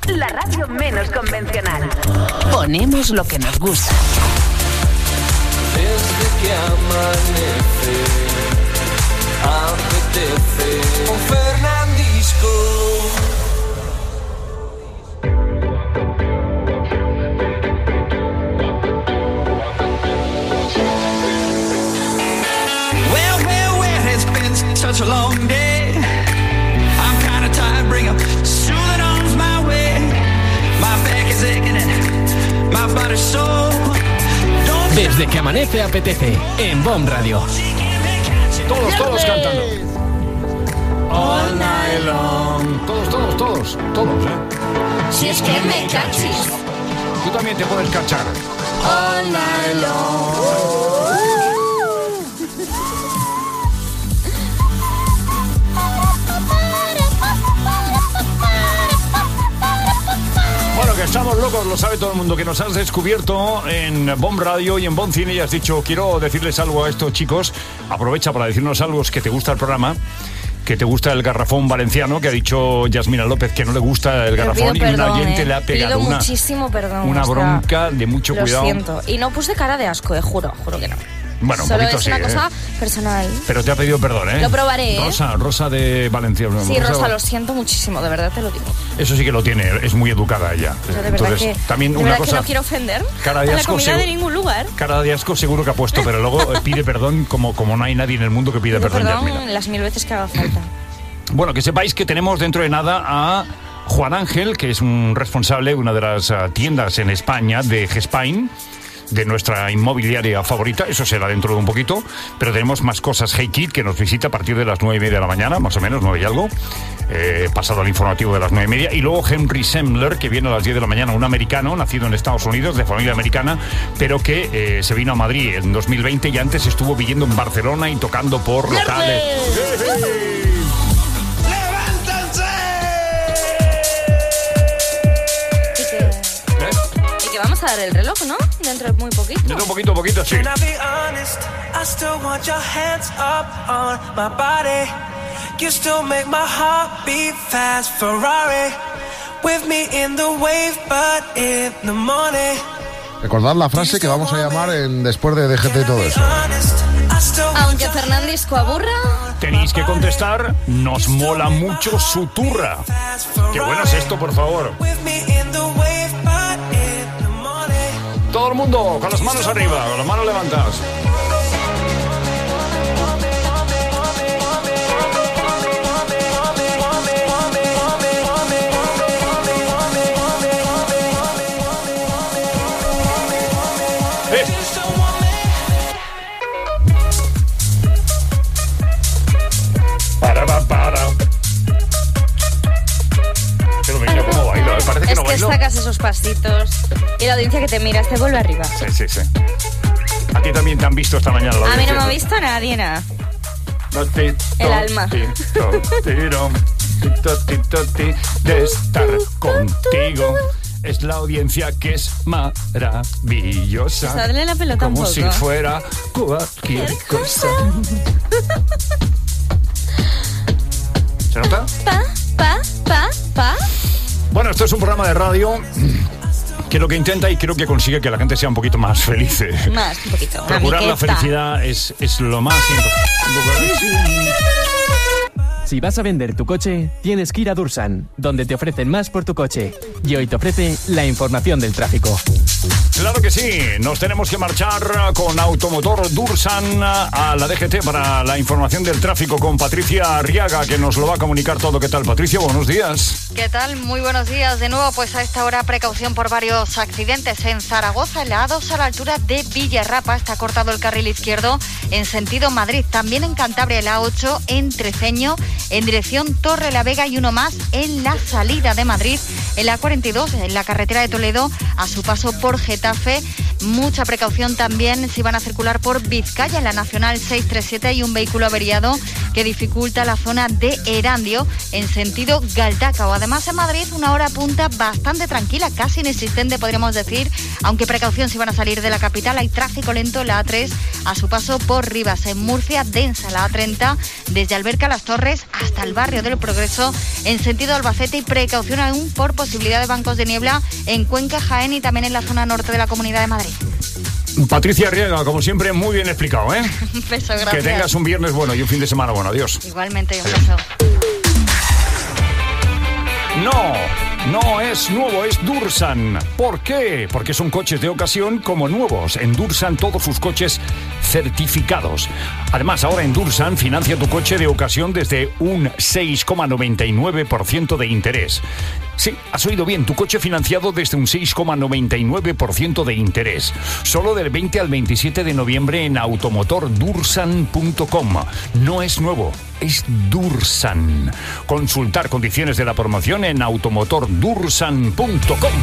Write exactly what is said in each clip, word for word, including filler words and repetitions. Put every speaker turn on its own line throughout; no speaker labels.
la radio menos convencional. Ponemos lo que nos gusta.
Desde que amanece, apetece con Fernandisco.
Well, well, well, it's been such a long day. I'm kinda tired, bring up soothing arms my way. My back is aching and my body's sore.
Desde que amanece apetece en B O M Radio.
Todos, todos cantando. All night long. Todos, todos, todos, todos, ¿eh?
Si es que me cachis.
Tú también te puedes cachar.
All night long.
Bueno, que estamos locos, lo sabe todo el mundo, que nos has descubierto en B O M Radio y en B O M Cine y has dicho, quiero decirles algo a estos chicos. Aprovecha para decirnos algo, es que te gusta el programa, que te gusta el garrafón valenciano, que ha dicho Yasmina López que no le gusta el garrafón y un oyente eh. le ha pegado
pido
una,
muchísimo perdón,
una
o sea,
bronca de mucho
lo
cuidado.
Lo siento, y no puse cara de asco, eh, juro, juro que no.
Bueno, un
Solo
poquito
es
sí,
una
¿eh?
cosa personal.
Pero te ha pedido perdón, ¿eh?
Lo probaré, ¿eh?
Rosa, Rosa de Valencia.
Sí,
Rosa,
Rosa, lo siento muchísimo, de verdad te lo digo.
Eso sí que lo tiene, es muy educada ella.
Yo de verdad
Entonces,
que,
también
de
una
verdad
cosa,
que no quiero ofender
cara de
a la
asco,
comida
segu-
de ningún lugar.
Cara de asco seguro que ha puesto, pero luego pide perdón como, como no hay nadie en el mundo que pida
Pido
perdón,
perdón
Yasmina.
las mil veces que haga falta.
Bueno, que sepáis que tenemos dentro de nada a Juan Ángel, que es un responsable de una de las uh, tiendas en España de Gespain, de nuestra inmobiliaria favorita. Eso será dentro de un poquito, pero tenemos más cosas. Hey Kid, que nos visita a partir de las nueve y media de la mañana, más o menos, nueve y algo, eh, pasado al informativo de las nueve y media. Y luego Henry Semmler, que viene a las diez de la mañana, un americano, nacido en Estados Unidos, de familia americana, pero que eh, se vino a Madrid en dos mil veinte y antes estuvo viviendo en Barcelona y tocando por locales.
Vamos a dar el reloj, ¿no? Dentro de muy poquito.
Dentro de un poquito, poquito, sí.
Recordad la frase que vamos a llamar en después de D G T y todo eso.
Aunque Fernandisco aburra,
tenéis que contestar, nos mola mucho su turra. Qué bueno es esto, por favor. Todo el mundo con las manos arriba, con las manos levantadas. ¡Eh! Para, para, para. Pero mira cómo baila, parece que
es
no
que
bailo.
sacas esos pasitos y la audiencia que te mira te vuelve arriba.
Sí, sí, sí. A ti también te han visto esta mañana. La
a mí no me ha
audiencia.
visto nadie, nada.
El
El alma.
De estar contigo. Es la audiencia que es maravillosa.
Pues dale la pelota
como
un poco.
si fuera cualquier cosa. ¿Se nota?
Pa, pa, pa, pa.
Bueno, esto es un programa de radio que lo que intenta y creo que consigue que la gente sea un poquito más feliz.
Más, un poquito. Una
Procurar la
miqueta.
felicidad es, es lo más importante.
Si vas a vender tu coche, tienes que ir a Dursan, donde te ofrecen más por tu coche. Y hoy te ofrece la información del tráfico.
Claro que sí, nos tenemos que marchar con Automotor Dursan a la D G T para la información del tráfico con Patricia Arriaga, que nos lo va a comunicar todo. ¿Qué tal, Patricia? Buenos días.
¿Qué tal? Muy buenos días. De nuevo, pues a esta hora precaución por varios accidentes en Zaragoza, en la A dos a la altura de Villarrapa. Está cortado el carril izquierdo en sentido Madrid. También en Cantabria, la A ocho en Treceño, en dirección Torre la Vega, y uno más en la salida de Madrid, en la cuarenta y dos, en la carretera de Toledo, a su paso por Getafe. Mucha precaución también si van a circular por Vizcaya. En la Nacional seiscientos treinta y siete hay un vehículo averiado que dificulta la zona de Erandio en sentido Galdacao. Además, en Madrid, una hora punta bastante tranquila, casi inexistente, podríamos decir, aunque precaución si van a salir de la capital. Hay tráfico lento en la A tres a su paso por Rivas. En Murcia, densa la A treinta desde Alberca Las Torres hasta el barrio del Progreso en sentido Albacete, y precaución aún por posibilidad de bancos de niebla en Cuenca, Jaén y también en la zona norte de la Comunidad de Madrid.
Patricia Arriaga, como siempre, muy bien explicado, ¿eh?
Un beso, gracias.
Que tengas un viernes bueno y un fin de semana bueno. Adiós.
Igualmente, un beso.
No, no es nuevo, es Dursan. ¿Por qué? Porque son coches de ocasión como nuevos. En Dursan todos sus coches certificados. Además, ahora en Dursan financia tu coche de ocasión desde un seis coma noventa y nueve por ciento de interés. Sí, has oído bien, tu coche financiado desde un seis coma noventa y nueve por ciento de interés. Solo del veinte al veintisiete de noviembre en automotor dursan punto com. No es nuevo, es Dursan. Consultar condiciones de la promoción en automotor dursan punto com.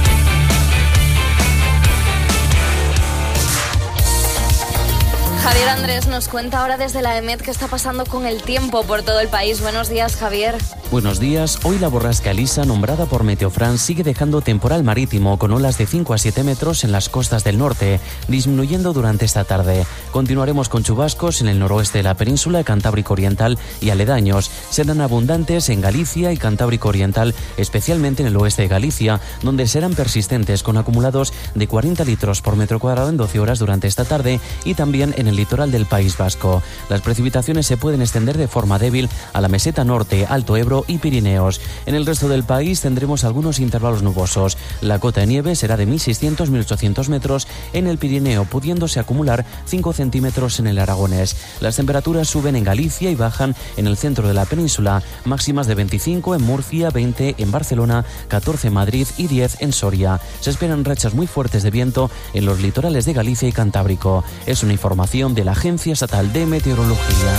Javier Andrés nos cuenta ahora desde la EMET qué está pasando con el tiempo por todo el país. Buenos días, Javier.
Buenos días. Hoy la borrasca Elisa, nombrada por Meteofran, sigue dejando temporal marítimo con olas de cinco a siete metros en las costas del norte, disminuyendo durante esta tarde. Continuaremos con chubascos en el noroeste de la península, Cantábrico Oriental y aledaños. Serán abundantes en Galicia y Cantábrico Oriental, especialmente en el oeste de Galicia, donde serán persistentes con acumulados de cuarenta litros por metro cuadrado en doce horas durante esta tarde, y también en el litoral del País Vasco. Las precipitaciones se pueden extender de forma débil a la meseta norte, Alto Ebro y Pirineos. En el resto del país tendremos algunos intervalos nubosos. La cota de nieve será de mil seiscientos a mil ochocientos metros en el Pirineo, pudiéndose acumular cinco centímetros en el Aragonés. Las temperaturas suben en Galicia y bajan en el centro de la península, máximas de veinticinco en Murcia, veinte en Barcelona, catorce en Madrid y diez en Soria. Se esperan rachas muy fuertes de viento en los litorales de Galicia y Cantábrico. Es una información de la Agencia Estatal de Meteorología.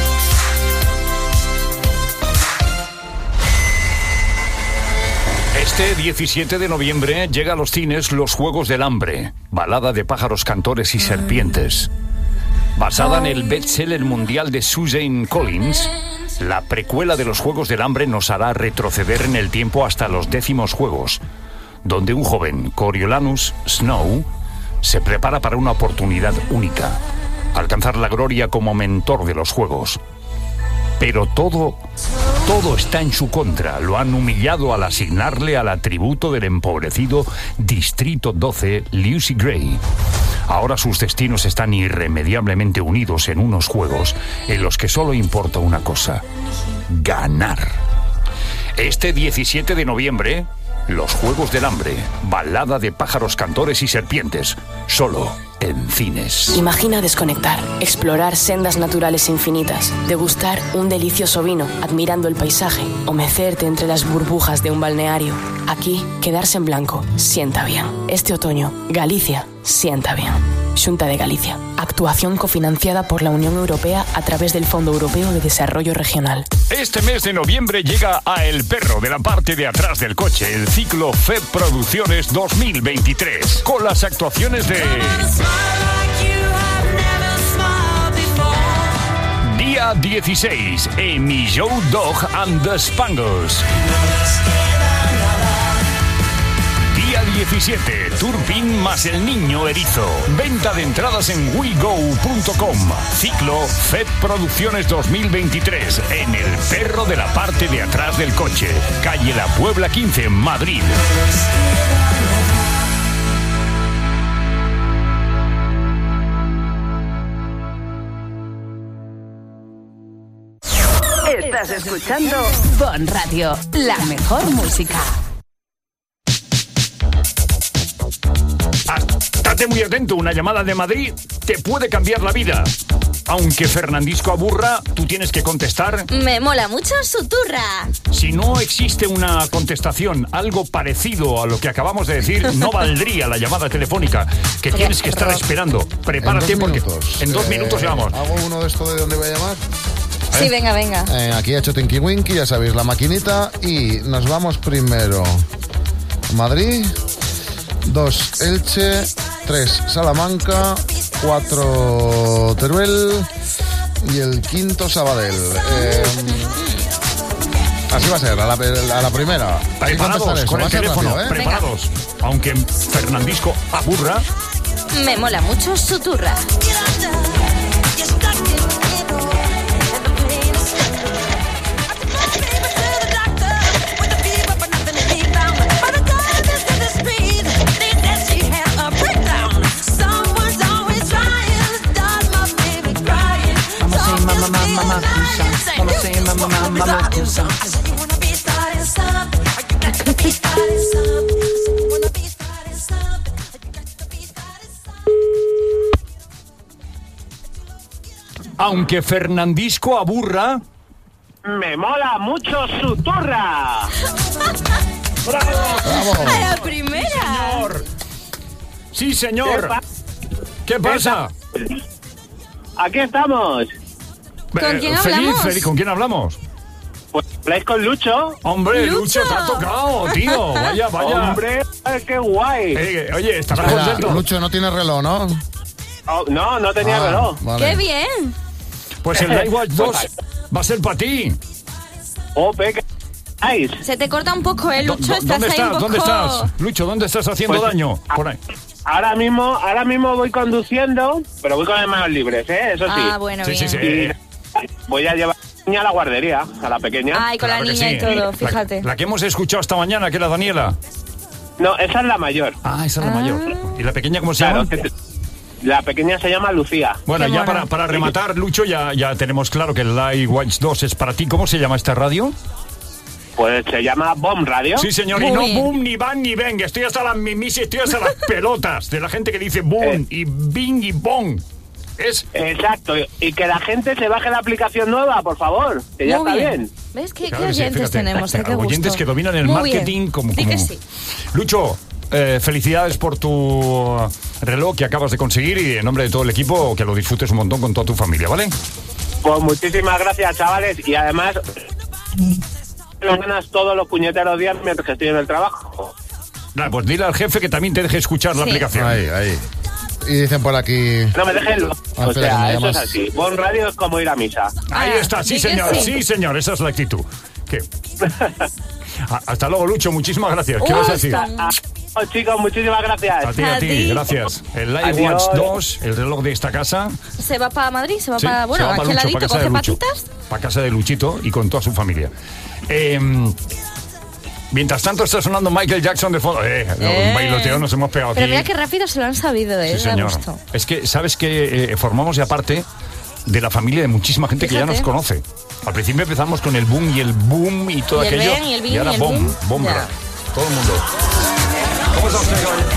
Este diecisiete de noviembre llega a los cines Los Juegos del Hambre, balada de pájaros, cantores y serpientes. Basada en el bestseller mundial de Suzanne Collins, la precuela de Los Juegos del Hambre nos hará retroceder en el tiempo hasta los décimos Juegos, donde un joven, Coriolanus Snow, se prepara para una oportunidad única: alcanzar la gloria como mentor de los Juegos. Pero todo, todo está en su contra. Lo han humillado al asignarle al atributo del empobrecido Distrito doce, Lucy Gray. Ahora sus destinos están irremediablemente unidos en unos Juegos en los que solo importa una cosa: ganar. Este diecisiete de noviembre, Los Juegos del Hambre, balada de pájaros, cantores y serpientes, solo en cines.
Imagina desconectar, explorar sendas naturales infinitas, degustar un delicioso vino, admirando el paisaje, o mecerte entre las burbujas de un balneario. Aquí, quedarse en blanco sienta bien. Este otoño, Galicia sienta bien. Xunta de Galicia. Actuación cofinanciada por la Unión Europea a través del Fondo Europeo de Desarrollo Regional.
Este mes de noviembre llega a El Perro de la parte de atrás del coche, el ciclo F E P Producciones dos mil veintitrés, con las actuaciones de Día dieciséis, Amy Joe Dog and the Spangles. Día diecisiete, Turpin más el niño erizo. Venta de entradas en we go punto com. Ciclo F E P Producciones dos mil veintitrés en El Perro de la parte de atrás del coche, calle La Puebla quince, Madrid.
Estás escuchando Bon Radio, la mejor música.
Estate muy atento, una llamada de Madrid te puede cambiar la vida. Aunque Fernandisco aburra, tú tienes que contestar.
Me mola mucho su turra.
Si no existe una contestación, algo parecido a lo que acabamos de decir, no valdría la llamada telefónica, que tienes que estar esperando. Prepárate
en dos
porque
minutos.
en dos
eh,
minutos llamamos.
¿Hago uno de esto de dónde voy a llamar?
Sí, ¿Eh? venga, venga.
Eh, aquí ha hecho Tinky Winky, ya sabéis, la maquinita. Y nos vamos primero Madrid, dos Elche, tres Salamanca, cuatro Teruel y el quinto Sabadell. Eh, así va a ser, a la, a la primera.
Preparados con el teléfono, rápido, ¿eh? Preparados. Venga. Aunque Fernandisco aburra.
Me mola mucho su turra.
Aunque Fernandisco aburra,
me mola mucho su turra.
¡Bravo!
¡Bravo!
¡A la primera!
Sí, señor. Sí, señor.
¿Qué, pa-
¿Qué pasa?
Aquí estamos.
¿Con quién
eh, feliz,
hablamos?
Feliz, ¿con quién hablamos?
Pues habláis con Lucho.
Hombre, Lucho,
¡Lucho!
te ha tocado, tío. Vaya, vaya.
Hombre, qué guay.
Eh, oye, estarás
Espera,
contento.
Lucho no tiene reloj, ¿no?
Oh, no, no tenía
Ah,
reloj.
vale.
¡Qué bien!
Pues el Night Watch dos va a ser para ti.
Oh, peca. Ay,
Se te corta un poco, ¿eh, Lucho?
¿Dó-
Estás
¿Dónde
ahí
estás?
un poco...
¿Dónde estás? Lucho, ¿dónde estás haciendo
Pues,
daño? Por ahí.
ahora mismo, ahora mismo voy conduciendo, pero voy con las manos libres, ¿eh? Eso sí.
Ah, bueno,
Sí, sí,
bien.
sí.
Y voy a llevar a la niña a la guardería, a la pequeña.
Ay, con
Claro
la
que
niña
sí.
y todo,
La-
fíjate.
La, que hemos escuchado esta mañana, que era Daniela.
No, esa es la mayor.
Ah, esa es la
Ah.
mayor. ¿Y la pequeña cómo se
Claro,
llama?
que- la pequeña se llama Lucía.
Bueno,
Qué
ya
mono.
para, para rematar, Lucho, ya, ya tenemos claro que el Live Watch dos es para ti. ¿Cómo se llama esta radio?
Pues se llama Bomb Radio.
Sí, señor,
Muy
y no
bien.
boom, ni van, ni ven. Estoy hasta las mimis, estoy hasta las pelotas de la gente que dice boom,
Eh.
y bing, y bong. Es...
Exacto, y que la gente se baje la aplicación nueva, por favor, que ya
Muy
está
bien.
bien.
¿Ves qué,
Claro
qué
que sí,
oyentes
fíjate.
tenemos? ¿Eh? Qué gusto.
Oyentes que dominan el
Muy
marketing
bien.
como...
Di
como...
que sí.
Lucho, eh, felicidades por tu reloj que acabas de conseguir y en nombre de todo el equipo que lo disfrutes un montón con toda tu familia, ¿vale?
Pues muchísimas gracias, chavales, y además lo ganas todos los puñeteros días mientras que estoy en el trabajo.
Nah, pues dile al jefe que también te deje escuchar la
Sí.
aplicación.
Ahí, ahí. Y dicen por aquí...
No me dejen lo...
Ah,
O
espera, que
sea,
me
eso
llamas.
es así. Bon Radio es como ir a misa.
Ahí
Ah,
está, sí
di que
señor,
sí.
sí señor, esa es la actitud. ¿Qué? A- Hasta luego, Lucho, muchísimas gracias. ¿Qué
Uh,
vas a decir?
está-
Oh, chicos, muchísimas gracias.
A ti, a
A
ti,
ti.
gracias. El Live
Adiós.
Watch dos, el reloj de esta casa.
¿Se va para Madrid? ¿Se va
Sí,
para... Bueno,
se va para
aquí al
Lucho,
ladito,
para casa de
coge
Lucho.
patitas.
Para casa de Luchito y con toda su familia. Eh, mientras tanto está sonando Michael Jackson de fondo. Eh, no,
Eh.
un bailoteo nos hemos pegado
Pero
aquí.
mira qué rápido se lo han sabido, ¿eh?
Sí,
Da
señor.
gusto.
Es que, ¿sabes que formamos ya parte de la familia de muchísima gente que ya
Fíjate.
nos conoce? Al principio empezamos con el boom y el boom y todo
Y el
aquello.
bang y el bing
ahora
y el
boom,
boom.
boom,
Ya.
bra. Todo el mundo. ¿Cómo está usted, caballero?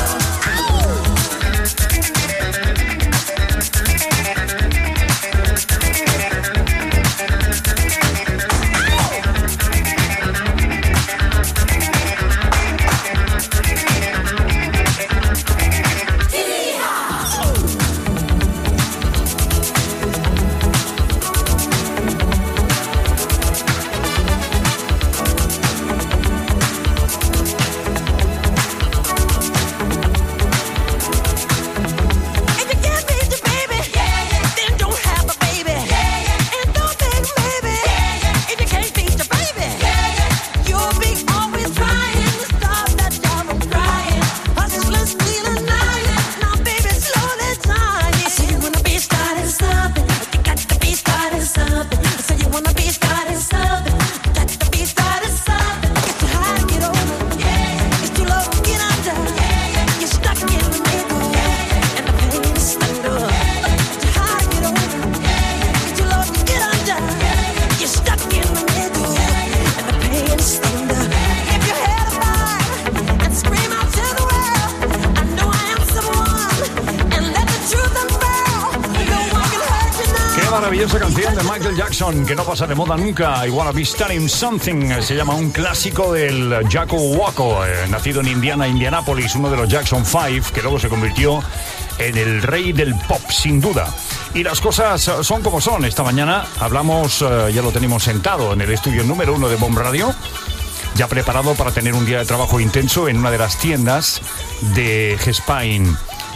Maravillosa canción de Michael Jackson que no pasa de moda nunca. I Wanna Be Starting Something. Se llama un clásico del Jacko Wacko, eh, nacido en Indiana, Indianápolis, uno de los Jackson Five, que luego se convirtió en el rey del pop, sin duda. Y las cosas son como son. Esta mañana hablamos, eh, ya lo tenemos sentado en el estudio número uno de Bomb Radio, ya preparado para tener un día de trabajo intenso en una de las tiendas de Gespain.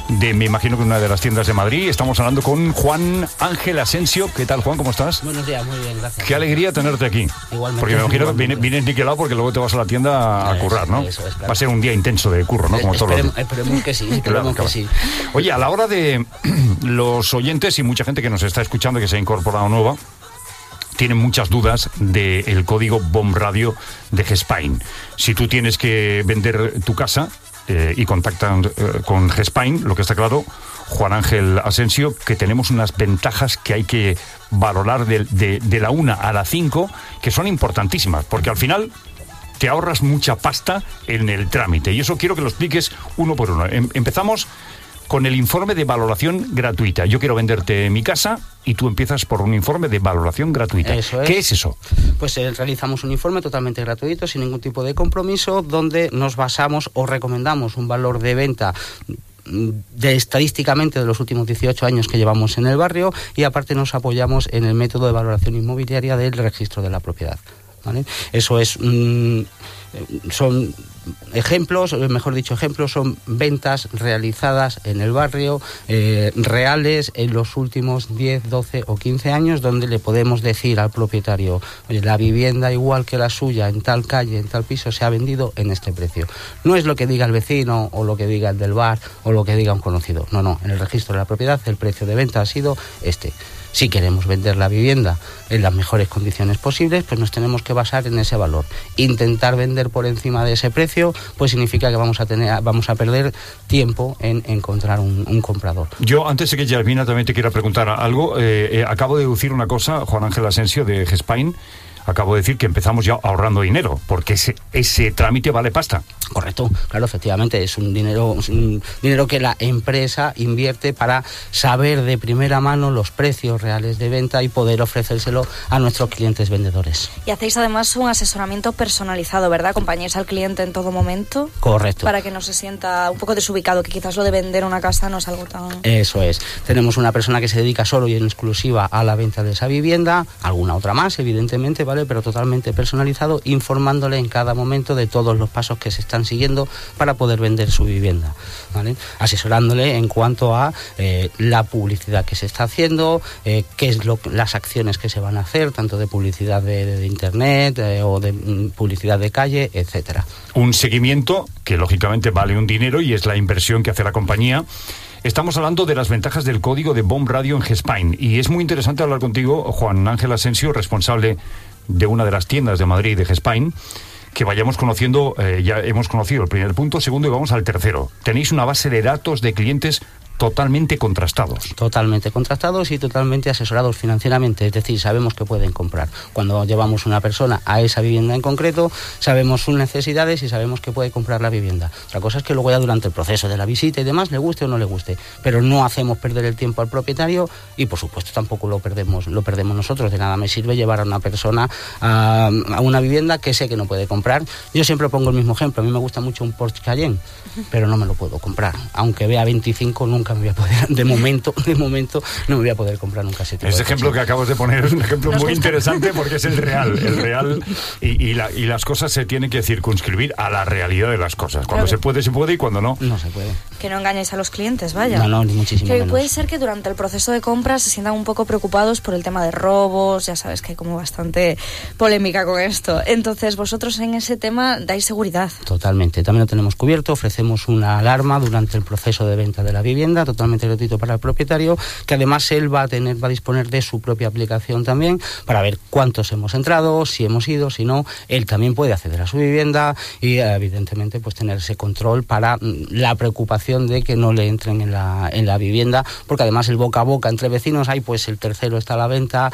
de, me imagino que una de las tiendas de Madrid. Estamos hablando con Juan Ángel Asensio. ¿Qué tal, Juan? ¿Cómo estás?
Buenos días, muy bien, gracias.
Qué alegría tenerte aquí.
Igualmente.
Porque me imagino que vienes, vienes niquelado porque luego te vas a la tienda a
Eso,
currar, ¿no?
eso es, claro.
Va a ser un día intenso de curro, ¿no? Como todos los días.
Esperemos que sí, esperemos
Claro,
que
claro.
sí.
Oye, a la hora de los oyentes y mucha gente que nos está escuchando, que se ha incorporado nueva, tienen muchas dudas del código B O M Radio de Gespain. Si tú tienes que vender tu casa eh, y contactan eh, con Gespain, lo que está claro, Juan Ángel Asensio, que tenemos unas ventajas que hay que valorar de, de, de la una a la cinco, que son importantísimas, porque al final te ahorras mucha pasta en el trámite. Y eso quiero que lo expliques uno por uno. Em, empezamos con el informe de valoración gratuita. Yo quiero venderte mi casa y tú empiezas por un informe de valoración gratuita.
Eso es.
¿Qué es eso?
Pues eh, realizamos un informe totalmente gratuito, sin ningún tipo de compromiso, donde nos basamos o recomendamos un valor de venta de estadísticamente de los últimos dieciocho años que llevamos en el barrio, y aparte nos apoyamos en el método de valoración inmobiliaria del registro de la propiedad, ¿vale? Eso es mmm, son ejemplos, mejor dicho ejemplos, son ventas realizadas en el barrio, eh, reales en los últimos diez, doce o quince años, donde le podemos decir al propietario: oye, la vivienda igual que la suya en tal calle, en tal piso, se ha vendido en este precio. No es lo que diga el vecino o lo que diga el del bar o lo que diga un conocido, no, no, en el registro de la propiedad el precio de venta ha sido este. Si queremos vender la vivienda en las mejores condiciones posibles, pues nos tenemos que basar en ese valor. Intentar vender por encima de ese precio, pues significa que vamos a tener, vamos a perder tiempo en encontrar un, un comprador.
Yo, antes de que Yasmina también te quiera preguntar algo, eh, eh, acabo de deducir una cosa, Juan Ángel Asensio de Gespain. Acabo de decir que empezamos ya ahorrando dinero, porque ese, ese trámite vale pasta.
Correcto, claro, efectivamente, es un dinero, es un dinero que la empresa invierte para saber de primera mano los precios reales de venta y poder ofrecérselo a nuestros clientes vendedores.
Y hacéis además un asesoramiento personalizado, ¿verdad? Acompañáis al cliente en todo momento.
Correcto.
Para que no se sienta un poco desubicado, que quizás lo de vender una casa no es algo tan...
Eso es. Tenemos una persona que se dedica solo y en exclusiva a la venta de esa vivienda, alguna otra más, evidentemente, ¿vale? Pero totalmente personalizado, informándole en cada momento de todos los pasos que se están siguiendo para poder vender su vivienda, ¿vale? Asesorándole en cuanto a eh, la publicidad que se está haciendo, eh, qué es lo, las acciones que se van a hacer, tanto de publicidad de, de internet eh, o de mm, publicidad de calle, etcétera.
Un seguimiento que lógicamente vale un dinero y es la inversión que hace la compañía. Estamos hablando de las ventajas del código de B O M Radio en Gespain, y es muy interesante hablar contigo, Juan Ángel Asensio, responsable de una de las tiendas de Madrid de Gespain, que vayamos conociendo. Eh, ya hemos conocido el primer punto, segundo, y vamos al tercero. Tenéis una base de datos de clientes totalmente contrastados.
Totalmente contrastados y totalmente asesorados financieramente, es decir, sabemos que pueden comprar. Cuando llevamos una persona a esa vivienda en concreto, sabemos sus necesidades y sabemos que puede comprar la vivienda. Otra cosa es que luego ya durante el proceso de la visita y demás, le guste o no le guste, pero no hacemos perder el tiempo al propietario y por supuesto tampoco lo perdemos, lo perdemos nosotros. De nada me sirve llevar a una persona a, a una vivienda que sé que no puede comprar. Yo siempre pongo el mismo ejemplo, a mí me gusta mucho un Porsche Cayenne, pero no me lo puedo comprar. Aunque vea veinticinco, nunca me voy a poder, de momento, de momento no me voy a poder comprar nunca ese tipo
Ese
de
ejemplo
coche.
que acabas de poner es un ejemplo muy interesante porque es el real, el real y, y, la, y las cosas se tienen que circunscribir a la realidad de las cosas. Cuando
Claro.
se puede, se puede y cuando no,
no se puede.
Que no engañéis a los clientes, vaya.
No, no, ni muchísimo
Que
menos.
puede ser que durante el proceso de compra se sientan un poco preocupados por el tema de robos, ya sabes que hay como bastante polémica con esto. Entonces, vosotros en ese tema dais seguridad.
Totalmente, también lo tenemos cubierto, ofrecemos una alarma durante el proceso de venta de la vivienda, totalmente gratuito para el propietario, que además él va a tener, va a disponer de su propia aplicación también, para ver cuántos hemos entrado, si hemos ido, si no, él también puede acceder a su vivienda y evidentemente pues tener ese control para la preocupación de que no le entren en la, en la vivienda, porque además el boca a boca entre vecinos, hay pues el tercero está a la venta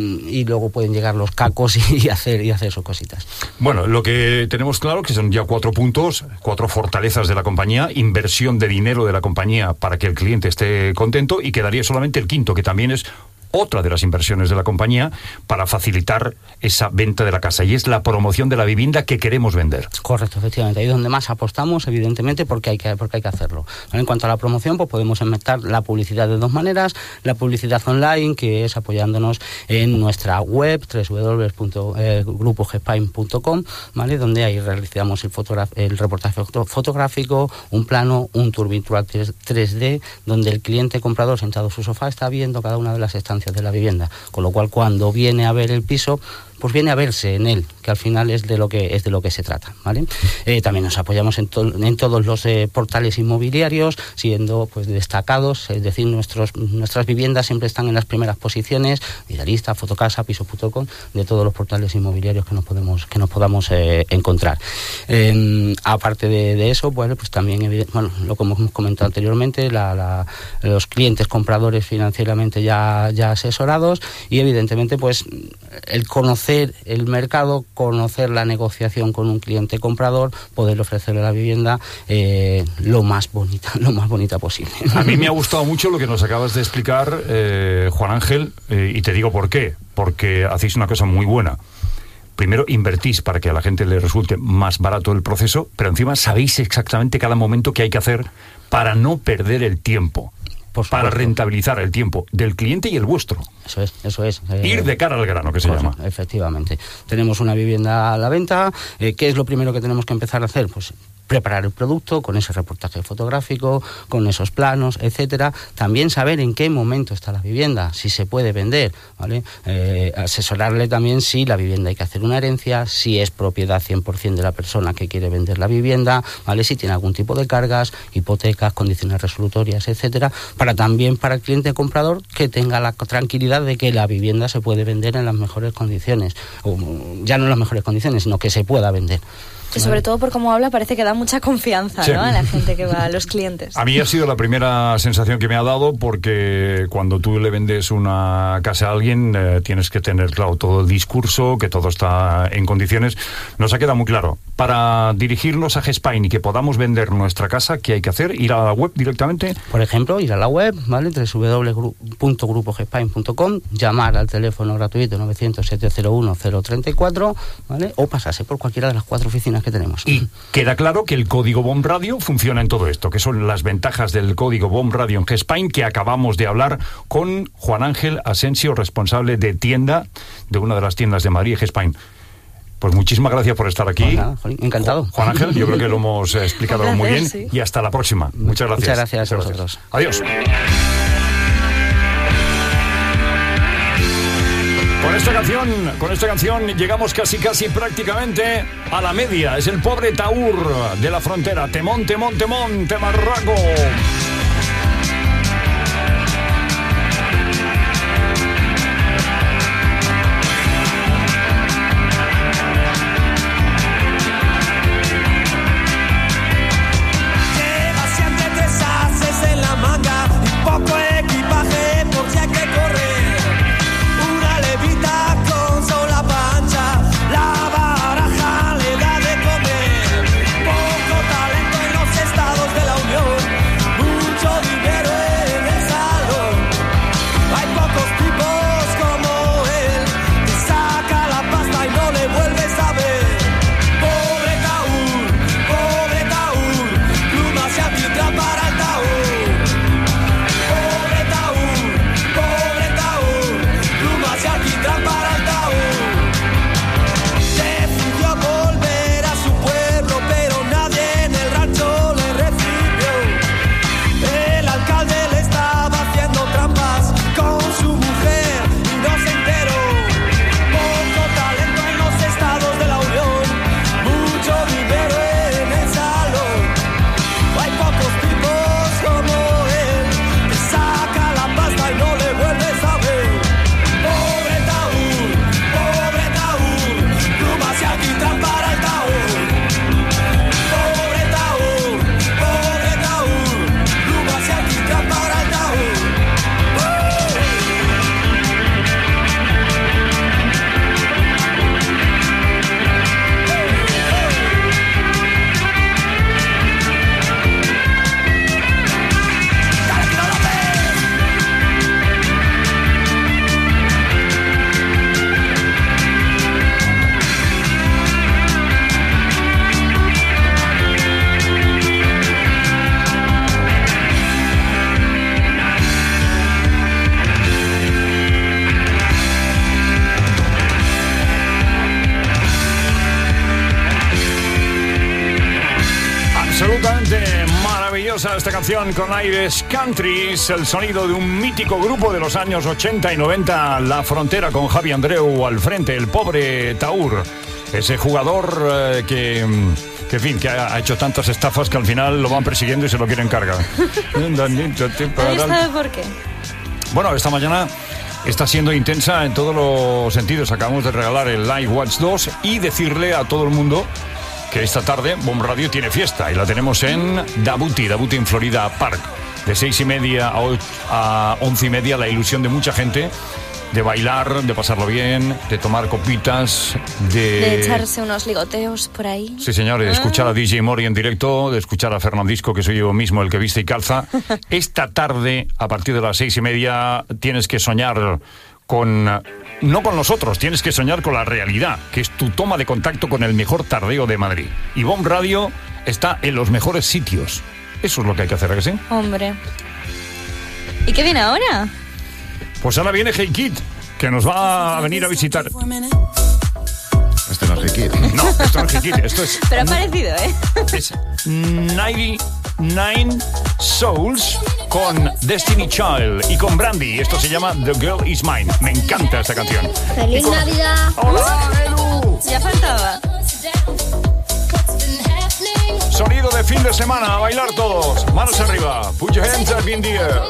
y luego pueden llegar los cacos y hacer, y hacer sus cositas.
Bueno, lo que tenemos claro que son ya cuatro puntos, cuatro fortalezas de la compañía, inversión de dinero de la compañía para que el cliente esté contento, y quedaría solamente el quinto, que también es otra de las inversiones de la compañía para facilitar esa venta de la casa, y es la promoción de la vivienda que queremos vender.
Correcto, efectivamente. Ahí es donde más apostamos, evidentemente, porque hay que, porque hay que hacerlo. En cuanto a la promoción, pues podemos inventar la publicidad de dos maneras. La publicidad online, que es apoyándonos en nuestra web, doble u doble u doble u punto grupo gespain punto com, ¿vale? Donde ahí realizamos el, el reportaje fotográfico, un plano, un tour virtual tres D, donde el cliente comprador sentado en su sofá está viendo cada una de las estancias de la vivienda, con lo cual cuando viene a ver el piso, pues viene a verse en él, que al final es de lo que es de lo que se trata, ¿vale? Eh, también nos apoyamos en, to, en todos los eh, portales inmobiliarios, siendo pues destacados, es decir, nuestros nuestras viviendas siempre están en las primeras posiciones, Idealista, Fotocasa, Pisos punto com, de todos los portales inmobiliarios que nos podemos que nos podamos eh, encontrar. Eh, aparte de, de eso, bueno, pues también, bueno, lo que hemos comentado anteriormente, la, la, los clientes compradores financieramente ya ya asesorados, y evidentemente pues el conocer el mercado, conocer la negociación con un cliente comprador, poder ofrecerle la vivienda eh, lo más bonita, lo más bonita posible.
A mí me ha gustado mucho lo que nos acabas de explicar, eh, Juan Ángel, eh, y te digo por qué, porque hacéis una cosa muy buena. Primero, invertís para que a la gente le resulte más barato el proceso, pero encima sabéis exactamente cada momento que hay que hacer para no perder el tiempo. Para rentabilizar el tiempo del cliente y el vuestro.
Eso es, eso es.
Eh, Ir de cara al grano, que se
pues,
llama.
Efectivamente. Tenemos una vivienda a la venta. Eh, ¿Qué es lo primero que tenemos que empezar a hacer? Pues preparar el producto con ese reportaje fotográfico, con esos planos, etcétera. También saber en qué momento está la vivienda, si se puede vender, ¿vale? Eh, asesorarle también si la vivienda hay que hacer una herencia, si es propiedad cien por ciento de la persona que quiere vender la vivienda, ¿vale? Si tiene algún tipo de cargas, hipotecas, condiciones resolutorias, etcétera, para también para el cliente comprador que tenga la tranquilidad de que la vivienda se puede vender en las mejores condiciones, o ya no en las mejores condiciones, sino que se pueda vender.
Y sobre todo por cómo habla parece que da mucha confianza,
sí,
¿no?, a la gente que va, a los clientes.
A mí ha sido la primera sensación que me ha dado, porque cuando tú le vendes una casa a alguien eh, tienes que tener claro todo el discurso, que todo está en condiciones. Nos ha quedado muy claro. Para dirigirnos a Gespain y que podamos vender nuestra casa, ¿qué hay que hacer? ¿Ir a la web directamente?
Por ejemplo, ir a la web, ¿vale? doble u doble u doble u punto grupo gespain punto com, llamar al teléfono gratuito novecientos, siete cero uno, cero treinta y cuatro, ¿vale? O pasarse por cualquiera de las cuatro oficinas que tenemos.
Y queda claro que el código B O M Radio funciona en todo esto, que son las ventajas del código B O M Radio en Gespain, que acabamos de hablar con Juan Ángel Asensio, responsable de tienda de una de las tiendas de Madrid, Gespain. Pues muchísimas gracias por estar aquí.
Pues nada, encantado.
Juan Ángel, yo creo que lo hemos explicado placer, muy bien, sí. Y hasta la próxima. Muchas gracias.
Muchas gracias a vosotros.
Adiós. Con esta canción, con esta canción llegamos casi casi prácticamente a la media. Es el pobre Taur de la frontera. Temón, temón, temón, temarraco.
Poco talento en los estados de la Unión.
Absolutamente maravillosa esta canción con aires countries, el sonido de un mítico grupo de los años ochenta y noventa, La Frontera, con Javi Andreu al frente, el pobre Taur, ese jugador eh, que, que, en fin, que ha, ha hecho tantas estafas que al final lo van persiguiendo y se lo quieren cargar.
¿Nadie sabe por qué?
Bueno, esta mañana está siendo intensa en todos los sentidos. Acabamos de regalar el Live Watch dos y decirle a todo el mundo que esta tarde Bomb Radio tiene fiesta y la tenemos en Dabuti, Dabuti en Florida Park. De seis y media a, ocho, a once y media, la ilusión de mucha gente de bailar, de pasarlo bien, de tomar copitas, de...
De echarse unos ligoteos por ahí.
Sí, señor, de escuchar a D J Mori en directo, de escuchar a Fernandisco, que soy yo mismo el que viste y calza. Esta tarde, a partir de las seis y media, tienes que soñar con... No con nosotros, tienes que soñar con la realidad, que es tu toma de contacto con el mejor tardeo de Madrid. Y Bomb Radio está en los mejores sitios. Eso es lo que hay que hacer, ¿a que sí?
Hombre. ¿Y qué viene ahora?
Pues ahora viene Hey Kid, que nos va a venir a visitar.
Este no es Hey Kid.
No, esto no es Hey Kid, esto es...
Pero ha parecido, ¿eh?
Es noventa y nueve Souls con Destiny Child y con Brandy. Esto se llama The Girl Is Mine. Me encanta esta canción.
¡Feliz
con...
Navidad!
¡Hola, Edu!
Ya faltaba.
Sonido de fin de semana, a bailar todos. Manos arriba. Put your hands up in the air.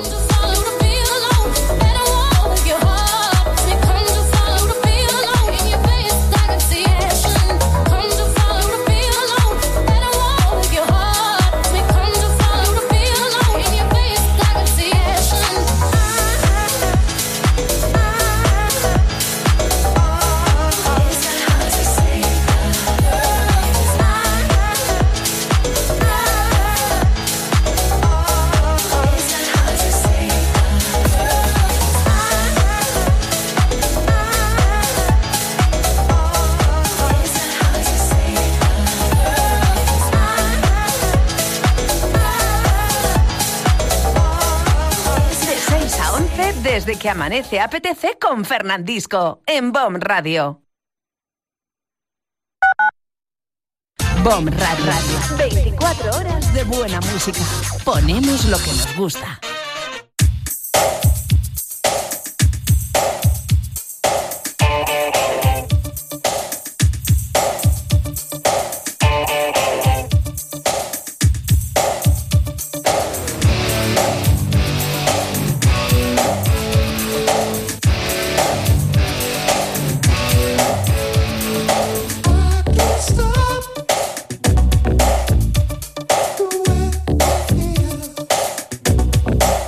Desde que amanece A P T C con Fernandisco en Bomb Radio. Bomb Radio. veinticuatro horas de buena música. Ponemos lo que nos gusta.
Stop the way I feel.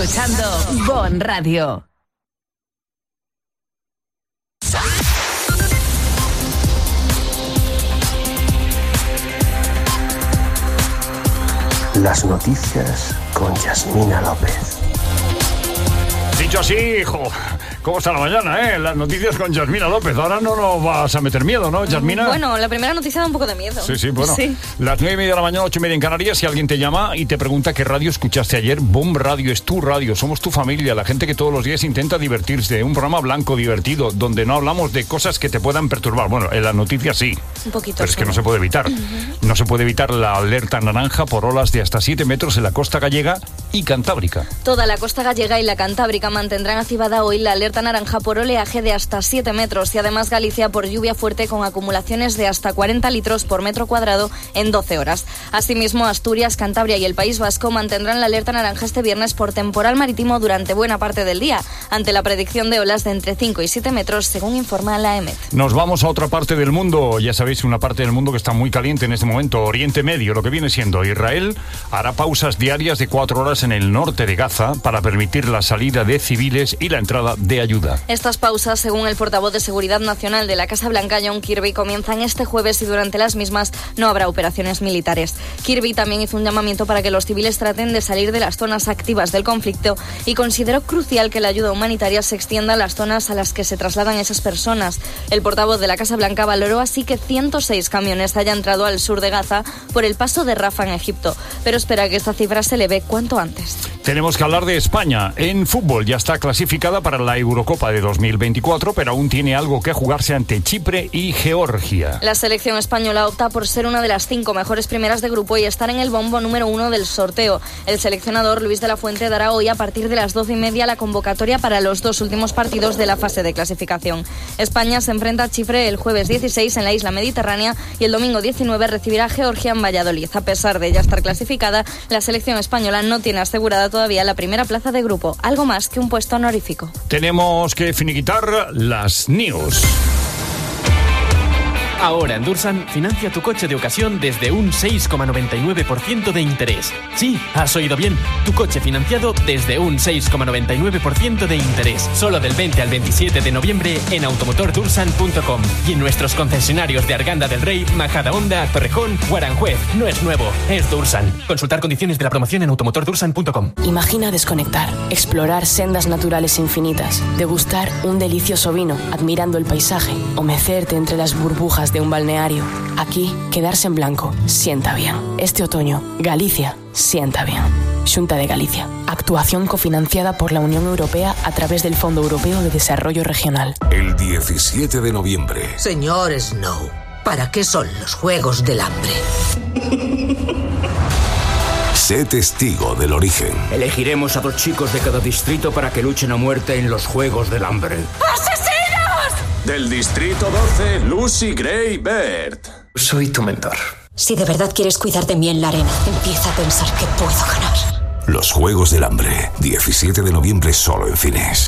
escuchando Bon Radio.
Las noticias con Yasmina López.
Dicho así, hijo, ¿cómo está la mañana, eh? Las noticias con Yasmina López. Ahora no nos vas a meter miedo, ¿no, Yasmina?
Bueno, la primera noticia da un poco de miedo.
Sí, sí, bueno.
Sí.
Las nueve y media de la mañana, ocho y media en Canarias, si alguien te llama y te pregunta qué radio escuchaste ayer, Boom Radio es tu radio, somos tu familia, la gente que todos los días intenta divertirse. Un programa blanco, divertido, donde no hablamos de cosas que te puedan perturbar. Bueno, en las noticias sí.
Un poquito.
Pero es que
solo.
no se puede evitar.
Uh-huh.
No se puede evitar la alerta naranja por olas de hasta siete metros en la costa gallega y cantábrica.
Toda la costa gallega y la cantábrica mantendrán activada hoy la alerta naranja por oleaje de hasta siete metros y además Galicia por lluvia fuerte con acumulaciones de hasta cuarenta litros por metro cuadrado en doce horas. Asimismo, Asturias, Cantabria y el País Vasco mantendrán la alerta naranja este viernes por temporal marítimo durante buena parte del día, ante la predicción de olas de entre cinco y siete metros, según informa la E M E T.
Nos vamos a otra parte del mundo. Ya sabéis, una parte del mundo que está muy caliente en este momento, Oriente Medio, lo que viene siendo Israel, hará pausas diarias de cuatro horas en el norte de Gaza para permitir la salida de civiles y la entrada de ayuda.
Estas pausas, según el portavoz de Seguridad Nacional de la Casa Blanca, John Kirby, comienzan este jueves y durante las mismas no habrá operaciones militares. Kirby también hizo un llamamiento para que los civiles traten de salir de las zonas activas del conflicto y consideró crucial que la ayuda humanitaria se extienda a las zonas a las que se trasladan esas personas. El portavoz de la Casa Blanca valoró así que ciento seis camiones hayan entrado al sur de Gaza por el paso de Rafah en Egipto, pero espera que esta cifra se eleve cuanto antes.
Tenemos que hablar de España. En fútbol ya está clasificada para la Eurocopa de dos mil veinticuatro, pero aún tiene algo que jugarse ante Chipre y Georgia.
La selección española opta por ser una de las cinco mejores primeras de grupo y estar en el bombo número uno del sorteo. El seleccionador Luis de la Fuente dará hoy a partir de las doce y media la convocatoria para los dos últimos partidos de la fase de clasificación. España se enfrenta a Chipre el jueves dieciséis en la isla Mediterránea y el domingo diecinueve recibirá a Georgia en Valladolid. A pesar de ya estar clasificada, la selección española no tiene asegurada todavía la primera plaza de grupo, algo más que un puesto honorífico.
Tenemos que finiquitar las news.
Ahora en Dursan, financia tu coche de ocasión desde un seis coma noventa y nueve por ciento de interés. Sí, has oído bien. Tu coche financiado desde un seis coma noventa y nueve por ciento de interés. Solo del veinte al veintisiete de noviembre en automotor dursan punto com y en nuestros concesionarios de Arganda del Rey, Majadahonda, Torrejón o Aranjuez. No es nuevo, es Dursan. Consultar condiciones de la promoción en automotor dursan punto com.
Imagina desconectar, explorar sendas naturales infinitas, degustar un delicioso vino admirando el paisaje o mecerte entre las burbujas de un balneario. Aquí, quedarse en blanco sienta bien. Este otoño, Galicia sienta bien. Xunta de Galicia. Actuación cofinanciada por la Unión Europea a través del Fondo Europeo de Desarrollo Regional.
El diecisiete de noviembre.
Señor Snow, ¿para qué son los Juegos del Hambre?
Sé testigo del origen.
Elegiremos a dos chicos de cada distrito para que luchen a muerte en los Juegos del Hambre.
¡Asesinos!
Del distrito doce, Lucy Gray Baird.
Soy tu mentor.
Si de verdad quieres cuidar de mí en la arena, empieza a pensar que puedo ganar.
Los Juegos del Hambre, diecisiete de noviembre solo en cines.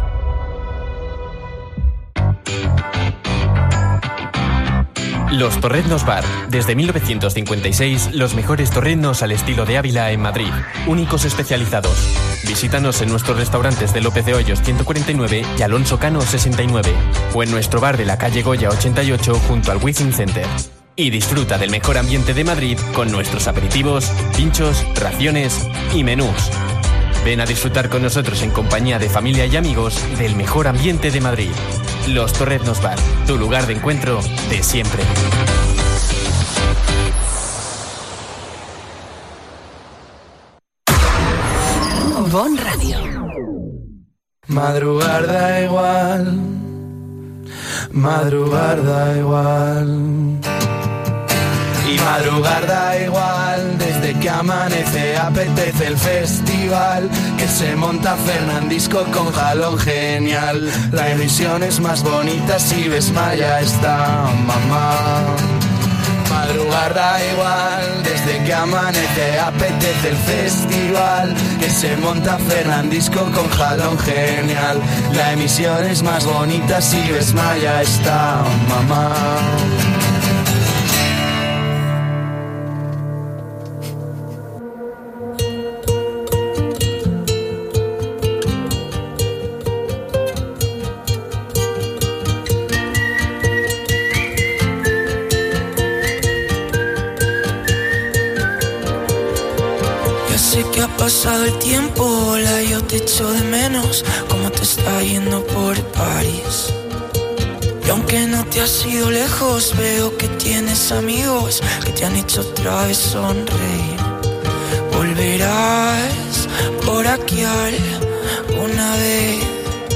Los Torreznos Bar. Desde mil novecientos cincuenta y seis, los mejores torreznos al estilo de Ávila en Madrid. Únicos especializados. Visítanos en nuestros restaurantes de López de Hoyos ciento cuarenta y nueve y Alonso Cano sesenta y nueve. O en nuestro bar de la calle Goya ochenta y ocho junto al Wizzing Center. Y disfruta del mejor ambiente de Madrid con nuestros aperitivos, pinchos, raciones y menús. Ven a disfrutar con nosotros en compañía de familia y amigos del mejor ambiente de Madrid. Los Torreznos Bar, tu lugar de encuentro de siempre.
Bon Radio.
Madrugar da igual, madrugar da igual. Y madrugar da igual, desde que amanece apetece el festival que se monta Fernandisco con jalón genial. La emisión es más bonita si ves Maya está mamá. Madrugar da igual, desde que amanece apetece el festival que se monta Fernandisco con jalón genial. La emisión es más bonita si ves Maya está mamá.
pasado el tiempo, hola, yo te echo de menos. ¿Cómo te está yendo por París? Y aunque no te has ido lejos, veo que tienes amigos que te han hecho otra vez sonreír. Volverás por aquí alguna vez.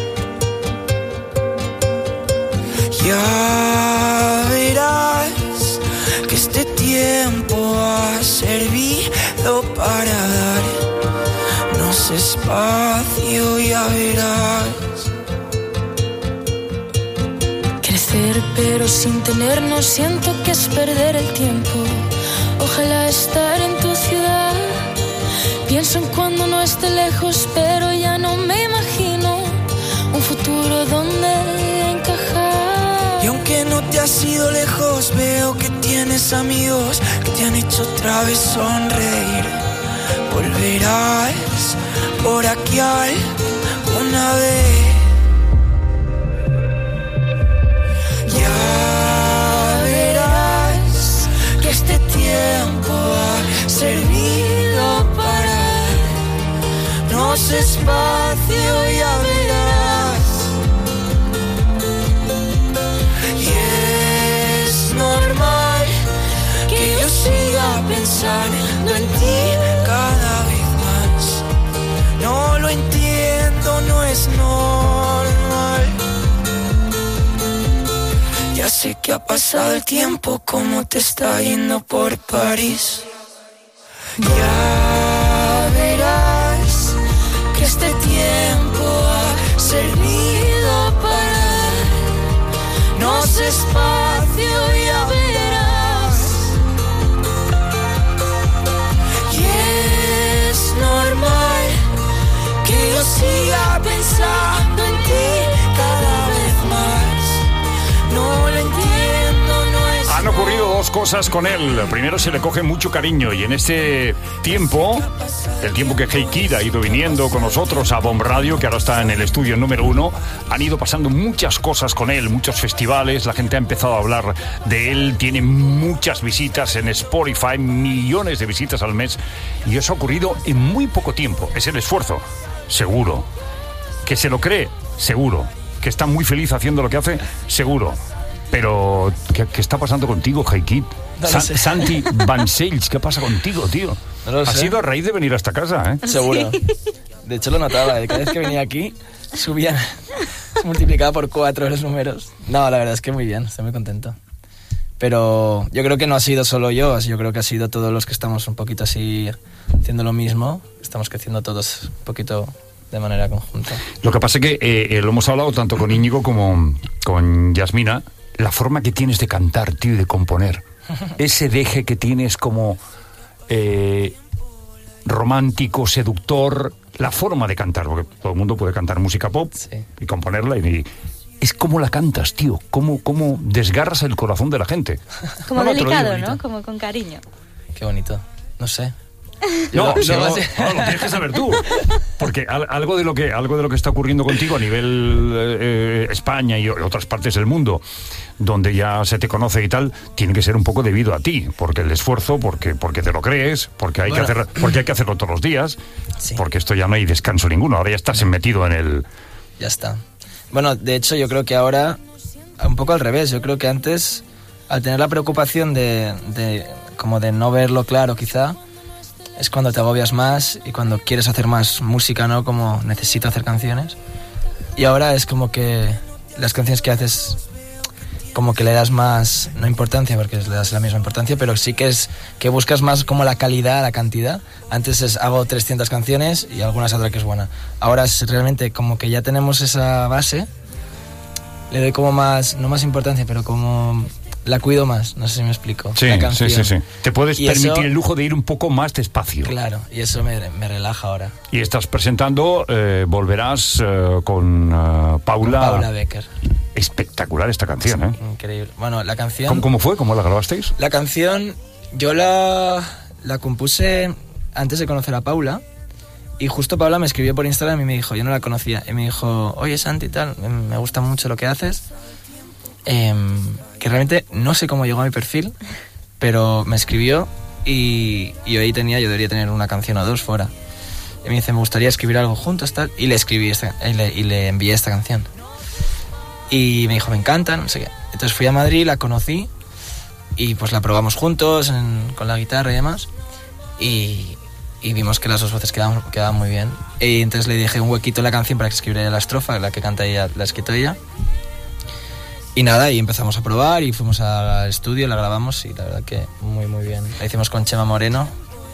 Ya verás que este tiempo ha servido para darnos espacio, ya verás.
Crecer pero sin tenernos, siento que es perder el tiempo. Ojalá estar en tu ciudad. Pienso en cuando no esté lejos, pero ya no me imagino un futuro donde encajar.
Y aunque no te has ido lejos, veo que tienes amigos que te han hecho otra vez sonreír. Volverás por aquí alguna vez. Ya verás que este tiempo ha servido para darnos espacio, ya verás. Y es normal que yo siga pensando en ti cada vez más. No lo entiendo, no es normal. Ya sé que ha pasado el tiempo, cómo te está yendo por París. Ya verás que este tiempo ha servido para darnos espacio, ya verás. Y es normal que yo siga pensando en ti cada vez más. No lo entiendo, no es...
Han ocurrido dos cosas con él. Primero, se le coge mucho cariño y en este tiempo, el tiempo que Hey Kid ha ido viniendo con nosotros a Bomb Radio, que ahora está en el estudio número uno, han ido pasando muchas cosas con él, muchos festivales, la gente ha empezado a hablar de él, tiene muchas visitas en Spotify, millones de visitas al mes, y eso ha ocurrido en muy poco tiempo. Es el esfuerzo, seguro. Que se lo cree, seguro. Que está muy feliz haciendo lo que hace, seguro. Pero, ¿qué, qué está pasando contigo, Hey Kid?
No
Sa-
sé.
Santi Vancells, ¿qué pasa contigo, tío?
No lo
ha
sé.
sido a raíz de venir a esta casa, ¿eh?
Seguro. De hecho lo notaba, cada vez que venía aquí subía, se multiplicaba por cuatro los números. No, la verdad es que muy bien, estoy muy contento. Pero yo creo que no ha sido solo yo, yo creo que ha sido todos los que estamos un poquito así haciendo lo mismo, estamos creciendo todos un poquito de manera conjunta.
Lo que pasa es que eh, eh, lo hemos hablado tanto con Íñigo como con Yasmina, la forma que tienes de cantar, tío, y de componer. Ese deje que tienes como eh, romántico, seductor, la forma de cantar, porque todo el mundo puede cantar música pop sí. y componerla, y, y es como la cantas, tío, cómo, cómo desgarras el corazón de la gente.
Como
No, no, te lo digo
delicado,
bonito.
¿no? Como con cariño.
Qué bonito, no sé.
No,
Yo-
si
yo
no,
así-
no, lo tienes que saber tú. Porque al- algo de lo que algo de lo que está ocurriendo contigo a nivel eh, España y otras partes del mundo, donde ya se te conoce y tal, tiene que ser un poco debido a ti, porque el esfuerzo, porque porque te lo crees, porque hay
Bueno.
que hacer, porque hay que hacerlo todos los días, porque esto ya no hay descanso ninguno. Ahora ya estás metido en el.
Ya está. Bueno, de hecho yo creo que ahora, un poco al revés, yo creo que antes, al tener la preocupación de, de como de no verlo claro quizá, es cuando te agobias más y cuando quieres hacer más música, ¿no? Como necesito hacer canciones. Y ahora es como que las canciones que haces, como que le das más, no importancia, porque le das la misma importancia, pero sí que es que buscas más como la calidad, la cantidad. Antes es, hago trescientas canciones y algunas otra que es buena. Ahora es realmente como que ya tenemos esa base, le doy como más, no más importancia, pero como la cuido más, no sé si me explico.
Sí,
la canción.
sí, sí, sí. Te puedes
Y
permitir
eso-
el lujo de ir un poco más despacio.
Claro, y eso me, me relaja ahora.
Y estás presentando, eh, volverás eh, con eh, Paula.
Con Paula Becker.
Espectacular esta canción, ¿eh?
Increíble. Bueno, la canción...
¿Cómo, cómo fue? ¿Cómo la grabasteis?
La canción yo la, la compuse antes de conocer a Paula, y justo Paula me escribió por Instagram y me dijo, yo no la conocía, y me dijo, oye Santi, tal, me gusta mucho lo que haces, eh, que realmente no sé cómo llegó a mi perfil, pero me escribió y, y yo ahí tenía, yo debería tener una canción o dos fuera. Y me dice, me gustaría escribir algo juntos, tal. Y le escribí esta, y, le, y le envié esta canción. Y me dijo, me encanta, no sé qué. Entonces fui a Madrid, la conocí y pues la probamos juntos en, con la guitarra y demás. Y, y vimos que las dos voces quedaban, quedaban muy bien. Y entonces le dejé un huequito en la canción para que escribiera la estrofa, la que canta ella, la ha escrito ella. Y nada, y empezamos a probar y fuimos al estudio, la grabamos y la verdad que muy, muy bien. La hicimos con Chema Moreno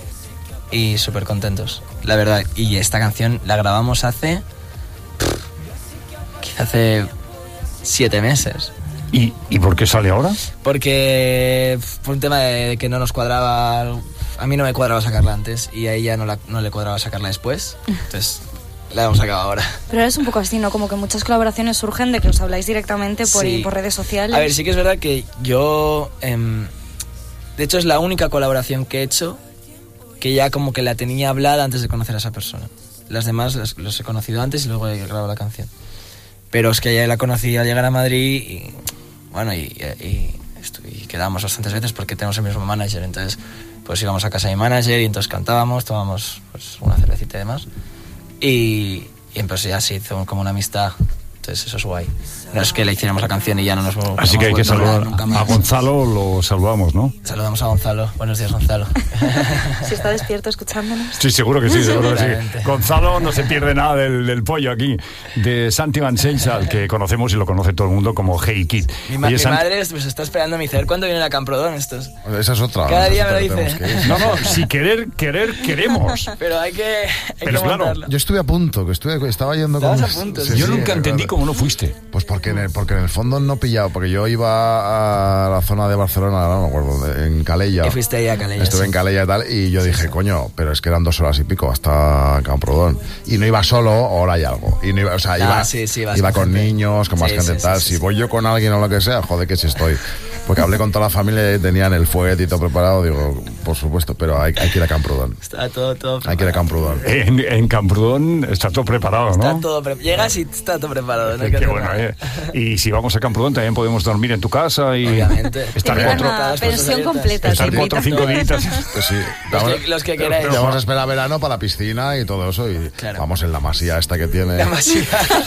y súper contentos, la verdad. Y esta canción la grabamos hace... Pff, quizá hace siete meses.
¿Y, ¿Y por qué sale ahora?
Porque por un tema de que no nos cuadraba... A mí no me cuadraba sacarla antes y a ella no, la, no le cuadraba sacarla después. Entonces... la hemos sacado ahora.
Pero es un poco así, ¿no? Como que muchas colaboraciones surgen de que os habláis directamente por,
sí.
por redes sociales.
A ver, sí que es verdad que yo... Eh, de hecho, es la única colaboración que he hecho que ya como que la tenía hablada antes de conocer a esa persona. Las demás los, los he conocido antes y luego he grabado la canción. Pero es que ya la conocí al llegar a Madrid y... Bueno, y, y, y quedábamos bastantes veces porque tenemos el mismo manager. Entonces, pues íbamos a casa de mi manager y entonces cantábamos, tomábamos pues, una cervecita y demás. Y, y entonces ya se hizo como una amistad. Entonces eso es guay. No es que le hiciéramos la canción y ya no nos volvemos.
Así que hay que saludar a Gonzalo, lo saludamos, ¿no?
Saludamos a Gonzalo. Buenos días, Gonzalo.
Si está despierto escuchándonos.
Sí, seguro que sí, seguro que sí. Gonzalo no se pierde nada del, del pollo aquí, de Santi Vancells, al que conocemos y lo conoce todo el mundo como Hey Kid.
Mi, ma- mi Sant... madre pues, está esperando, me dice, a ver cuándo viene la Camprodón estos.
Esa es otra.
Cada día
otra
me lo dice.
No, no, si querer, querer, queremos.
Pero hay que, hay
Pero
que
claro,
montarlo.
Yo estuve a punto, que estuve, estaba yendo con...
Estabas a punto,
sí, Yo sí, nunca sí, entendí claro. cómo no fuiste.
Pues porque en, el, porque en el fondo no pillado, porque yo iba a la zona de Barcelona, no me acuerdo, en Calella.
Y fuiste ahí a Calella.
Estuve
sí.
en Calella y tal, y yo dije, coño, pero es que eran dos horas y pico hasta Camprodón. Y no iba solo, ahora hay algo. Y no iba, o sea, iba,
ah, sí, sí,
iba con gente. niños, con más
sí,
gente
sí,
tal.
Sí, sí,
si
sí.
voy yo con alguien o lo que sea, joder que si estoy. Porque hablé con toda la familia y tenían el fuet y todo preparado, digo, por supuesto, pero hay, hay que ir a Camprodón.
Está todo, todo
Hay que ir a Camprodón.
En, en Camprodón está todo preparado, ¿no?
Está todo pre- Llegas y está todo preparado. No
Qué, qué bueno, ¿eh? Y si vamos a Camprodón también podemos dormir en tu casa y...
Obviamente.
Estar
Te
cuatro,
una pensión completa.
estar cuatro o cinco días.
Pues sí.
Los que, los que queráis.
Pero vamos a esperar verano para la piscina y todo eso y
claro.
Vamos en la masía esta que tiene.
La masía.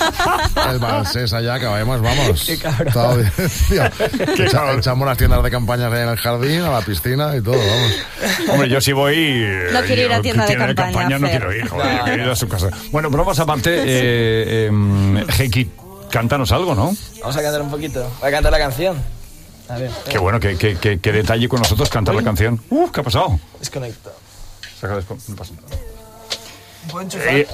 El Balsés allá, que vayamos, vamos.
Qué cabrón.
Toda audiencia. Echa, echamos las tiendas de campaña ahí en el jardín, a la piscina y todo, vamos.
Hombre, yo si voy...
No quiero ir a tienda,
tienda
de campaña.
de campaña no quiero ir, joder, quiero ir a su casa. Bueno, pero vamos aparte, eh, eh, Hey Kid, cántanos algo, ¿no?
Vamos a cantar un poquito. Voy a cantar la canción. A ver.
Qué bueno, qué, qué, qué, qué detalle con nosotros cantar Uy. la canción. Uh, ¿qué ha pasado?
Desconecto.
Saca desco- no pasa nada.
¿Puedo enchufar?
Eh,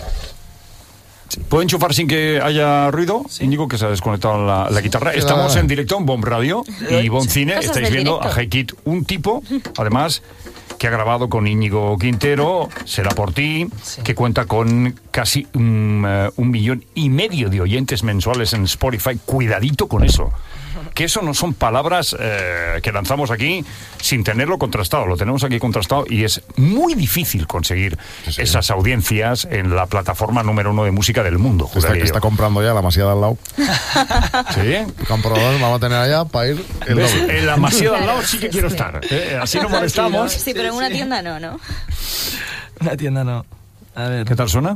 ¿Puedo enchufar sin que haya ruido? ¿Sí? Íñigo, que se ha desconectado la, la guitarra. Estamos en directo en Bomb Radio y Bomb Cine.
Cosas
Estáis viendo
directo.
a Hey Kid, un tipo, además, que ha grabado con Íñigo Quintero, Será por ti, sí. que cuenta con casi um, uh, un millón y medio de oyentes mensuales en Spotify. Cuidadito con eso. Que eso no son palabras eh, que lanzamos aquí sin tenerlo contrastado. Lo tenemos aquí contrastado y es muy difícil conseguir sí, sí. esas audiencias en la plataforma número uno de música del mundo.
Está, que está comprando ya la masía de al lado.
Sí.
Comprador, vamos a tener allá para ir el
¿Ves?
doble.
En la masía de al lado sí que quiero estar. ¿eh? Así no molestamos.
Sí, pero en una tienda no, ¿no?
Una tienda no. A ver.
¿Qué tal suena?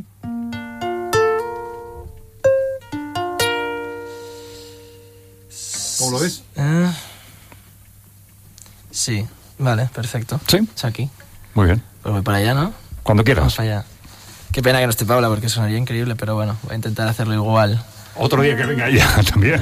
¿Cómo lo ves?
Uh, sí, vale, perfecto.
¿Sí?
Es aquí.
Muy bien.
Pues voy para allá, ¿no?
Cuando quieras.
Vamos para allá. Qué pena que no esté Paula porque sonaría increíble, pero bueno, voy a intentar hacerlo igual.
Otro día que venga ella también.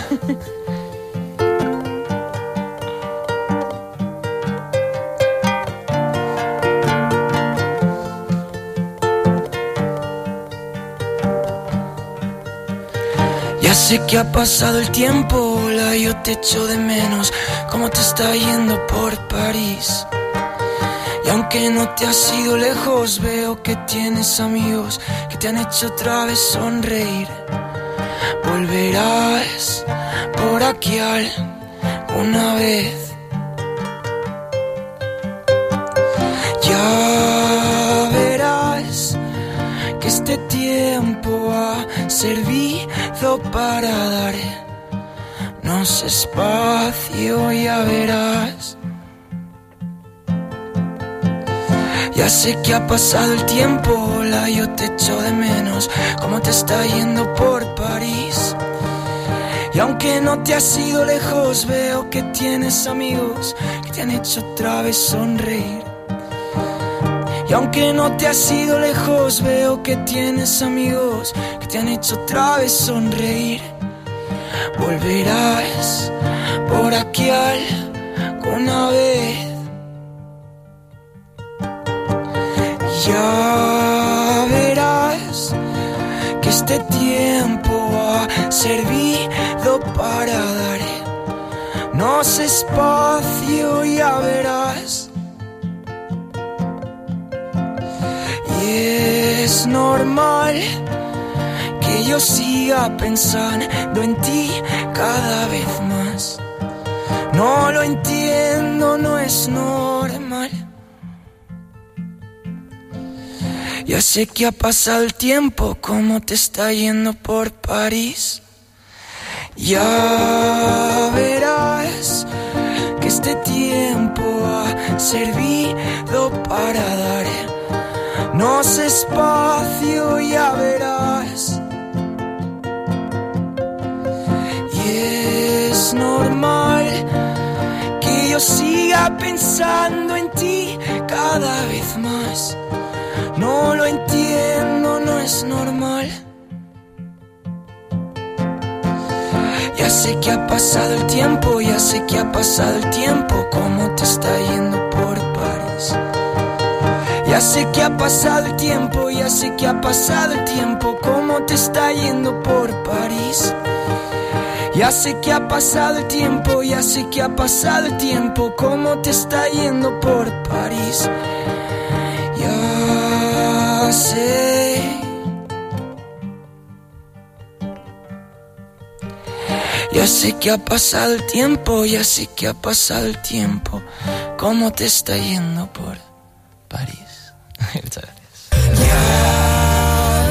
Ya sé que ha pasado el tiempo, hola, yo te echo de menos. ¿Cómo te está yendo por París? Y aunque no te has ido lejos, veo que tienes amigos que te han hecho otra vez sonreír. Volverás por aquí alguna vez. Ya verás que este tiempo ha servido para darnos espacio, ya verás. Ya sé que ha pasado el tiempo, hola, yo te echo de menos. ¿Cómo te está yendo por París? Y aunque no te has ido lejos, veo que tienes amigos que te han hecho otra vez sonreír. Y aunque no te has ido lejos, veo que tienes amigos que te han hecho otra vez sonreír. Volverás por aquí alguna vez. Ya verás que este tiempo ha servido para darnos espacio, ya verás. Y es normal que yo siga pensando en ti cada vez más. No lo entiendo, no es normal. Ya sé que ha pasado el tiempo, ¿cómo te está yendo por París? Ya verás que este tiempo ha servido para darnos espacio, ya verás. Y es normal que yo siga pensando en ti cada vez más. No lo entiendo, no es normal. Ya sé que ha pasado el tiempo, ya sé que ha pasado el tiempo. ¿Cómo te está yendo por París? Ya sé que ha pasado el tiempo, ya sé que ha pasado el tiempo. ¿Cómo te está yendo por París? Ya sé que ha pasado el tiempo, ya sé que ha pasado el tiempo. ¿Cómo te está yendo por París? Ya sé. Ya sé que ha pasado el tiempo, ya sé que ha pasado el tiempo. ¿Cómo te está yendo por París? Muchas gracias. Ya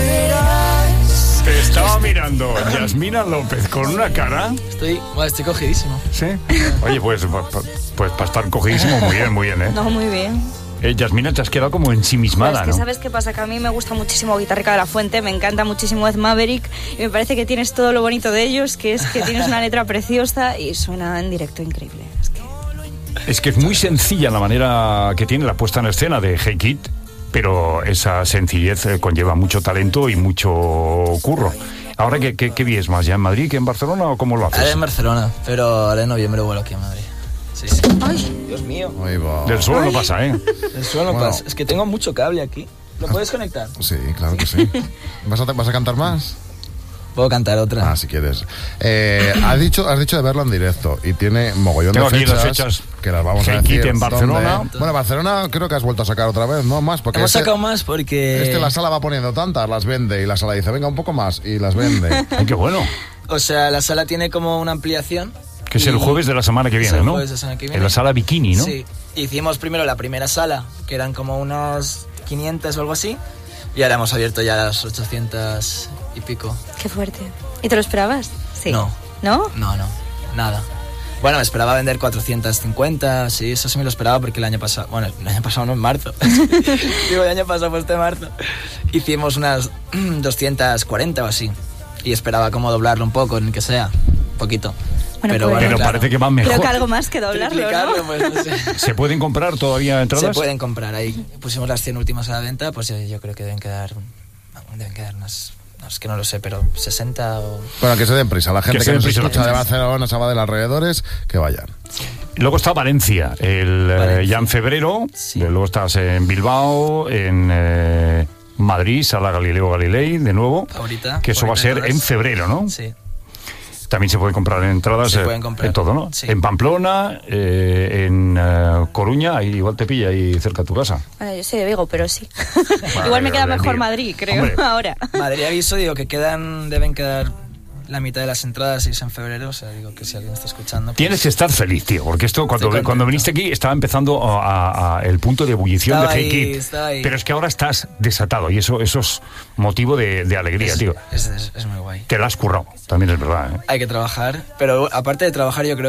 verás.
Te estaba mirando Yasmina López con una cara.
Estoy, bueno, estoy cogidísimo.
¿Sí? Oye, pues, pues, pues para estar cogidísimo, muy bien, muy bien, ¿eh?
No, muy bien.
Eh, Yasmina, te has quedado como ensimismada,
pues que
¿no?
¿Sabes qué pasa? Que a mí me gusta muchísimo Guitarrica de la Fuente, me encanta muchísimo Ed Maverick y me parece que tienes todo lo bonito de ellos, que es que tienes una letra preciosa y suena en directo increíble. Es que,
es que es muy sencilla la manera que tiene la puesta en escena de Hey Kid, pero esa sencillez eh, conlleva mucho talento y mucho curro. Ahora, ¿qué, qué, qué vives más? ¿Ya en Madrid que en Barcelona o cómo lo haces?
Ahora en Barcelona, pero ahora en noviembre vuelo aquí a Madrid. Sí, sí. Ay, Dios mío.
Del suelo no pasa, ¿eh?
Del suelo no
Bueno.
pasa. Es que tengo mucho cable aquí. ¿Lo puedes conectar?
Sí, claro que sí. ¿Vas a, vas a cantar más?
Puedo cantar otra.
Ah, si quieres. Eh, has, dicho, has dicho de verlo en directo y tiene mogollón
Tengo
de
aquí
fechas,
las fechas.
que las vamos
Hey
a decir.
Kid en Barcelona.
¿Dónde? Bueno, Barcelona creo que has vuelto a sacar otra vez, ¿no? Más, porque
Hemos
este,
sacado más porque...
este la sala va poniendo tantas, las vende y la sala dice, venga, un poco más y las vende.
Ay, qué bueno.
O sea, la sala tiene como una ampliación.
Que es el jueves de la semana que
Es
viene,
el
¿no?
jueves de la semana que viene.
En la sala Bikini, ¿no?
Sí. Hicimos primero la primera sala, que eran como unas quinientas o algo así. Y ahora hemos abierto ya las ochocientas y pico.
qué fuerte. ¿Y te lo esperabas? Sí.
No.
¿No?
No, no, nada. Bueno, me esperaba vender cuatrocientas cincuenta, sí, eso sí me lo esperaba porque el año pasado, bueno, el año pasado no, en marzo, digo, el año pasado fue este marzo, hicimos unas doscientas cuarenta o así, y esperaba como doblarlo un poco, ni que sea, un poquito.
Bueno,
pero
pues,
bueno,
Pero
claro.
parece que van mejor.
Creo que algo más que doblarlo,
Triplicarlo,
¿no?
pues, no sé.
¿Se pueden comprar todavía entradas?
Se pueden comprar, ahí pusimos las cien últimas a la venta, pues yo, yo creo que deben quedar, deben quedar unas, no, es que no lo sé, pero sesenta o...
Bueno, que se den prisa. La gente
Que
que,
se den
nos
prisa,
escucha
la
de
gente.
Barcelona, Sabadell, alrededores, que vayan.
Luego está Valencia, el, eh,
Valencia.
ya en febrero.
Sí.
Luego estás en Bilbao, en eh, Madrid, Sala Galileo Galilei, de nuevo.
Favorita,
Que eso va a
favorita
ser
de
en
todas.
febrero, ¿no?
Sí.
También se pueden comprar entradas
Se
eh,
pueden comprar,
en todo, ¿no?
sí.
En Pamplona, eh, en eh, Coruña, ahí igual te pilla ahí cerca de tu casa.
Bueno, yo soy de Vigo, pero sí.
Bueno,
Igual me queda
de
mejor
Vigo.
Madrid, creo,
Hombre.
ahora.
Madrid aviso, digo que quedan, deben quedar la mitad de las entradas y es en febrero, o sea, digo que si alguien está escuchando... pues-
Tienes que estar feliz, tío, porque esto cuando,
Estoy
cuando
contento.
viniste aquí estaba empezando a, a- a el punto de ebullición
Estaba
de Hey
ahí,
Kid.
estaba ahí.
Pero es que ahora estás desatado y eso, eso es motivo de, de alegría,
es,
tío.
Es, es, es muy guay.
Te la has currado, también es verdad, ¿eh?
Hay que trabajar, pero aparte de trabajar yo creo que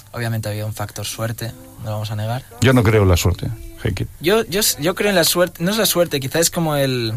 obviamente había un factor suerte, no lo vamos a negar.
Yo no creo en la suerte, Hey Kid.
Yo, yo, yo creo en la suerte, no es la suerte, quizás es como el...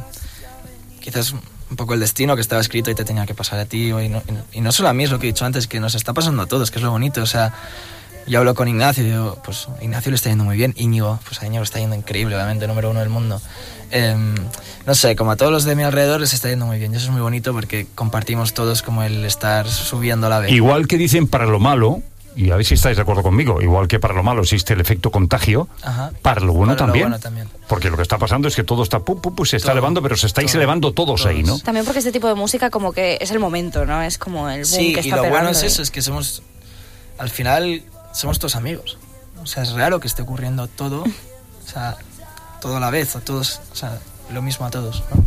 Quizás un poco el destino que estaba escrito y te tenía que pasar a ti. Y no, y no solo a mí, es lo que he dicho antes, que nos está pasando a todos, que es lo bonito. O sea, yo hablo con Ignacio y digo, pues Ignacio le está yendo muy bien. Íñigo, pues a Íñigo le está yendo increíble, obviamente, número uno del mundo. Eh, no sé, como a todos los de mi alrededor les está yendo muy bien. Y eso es muy bonito porque compartimos todos como el estar subiendo a la vez.
Igual que dicen para lo malo, y a ver si estáis de acuerdo conmigo, igual que para lo malo existe el efecto contagio,
Ajá.
para lo bueno,
Para lo
también.
bueno también.
Porque lo que está pasando es que todo está, pu, pu, pu, se está
Todo.
elevando, pero se estáis
Todo.
elevando todos, todos ahí, ¿no?
También porque este tipo de música como que es el momento, ¿no? Es como el boom
Sí,
que
y
está
lo
pegando.
bueno es
y-
eso, es que somos, al final, somos todos amigos. O sea, es raro que esté ocurriendo todo, o sea, todo a la vez, a todos, o sea, lo mismo a todos, ¿no?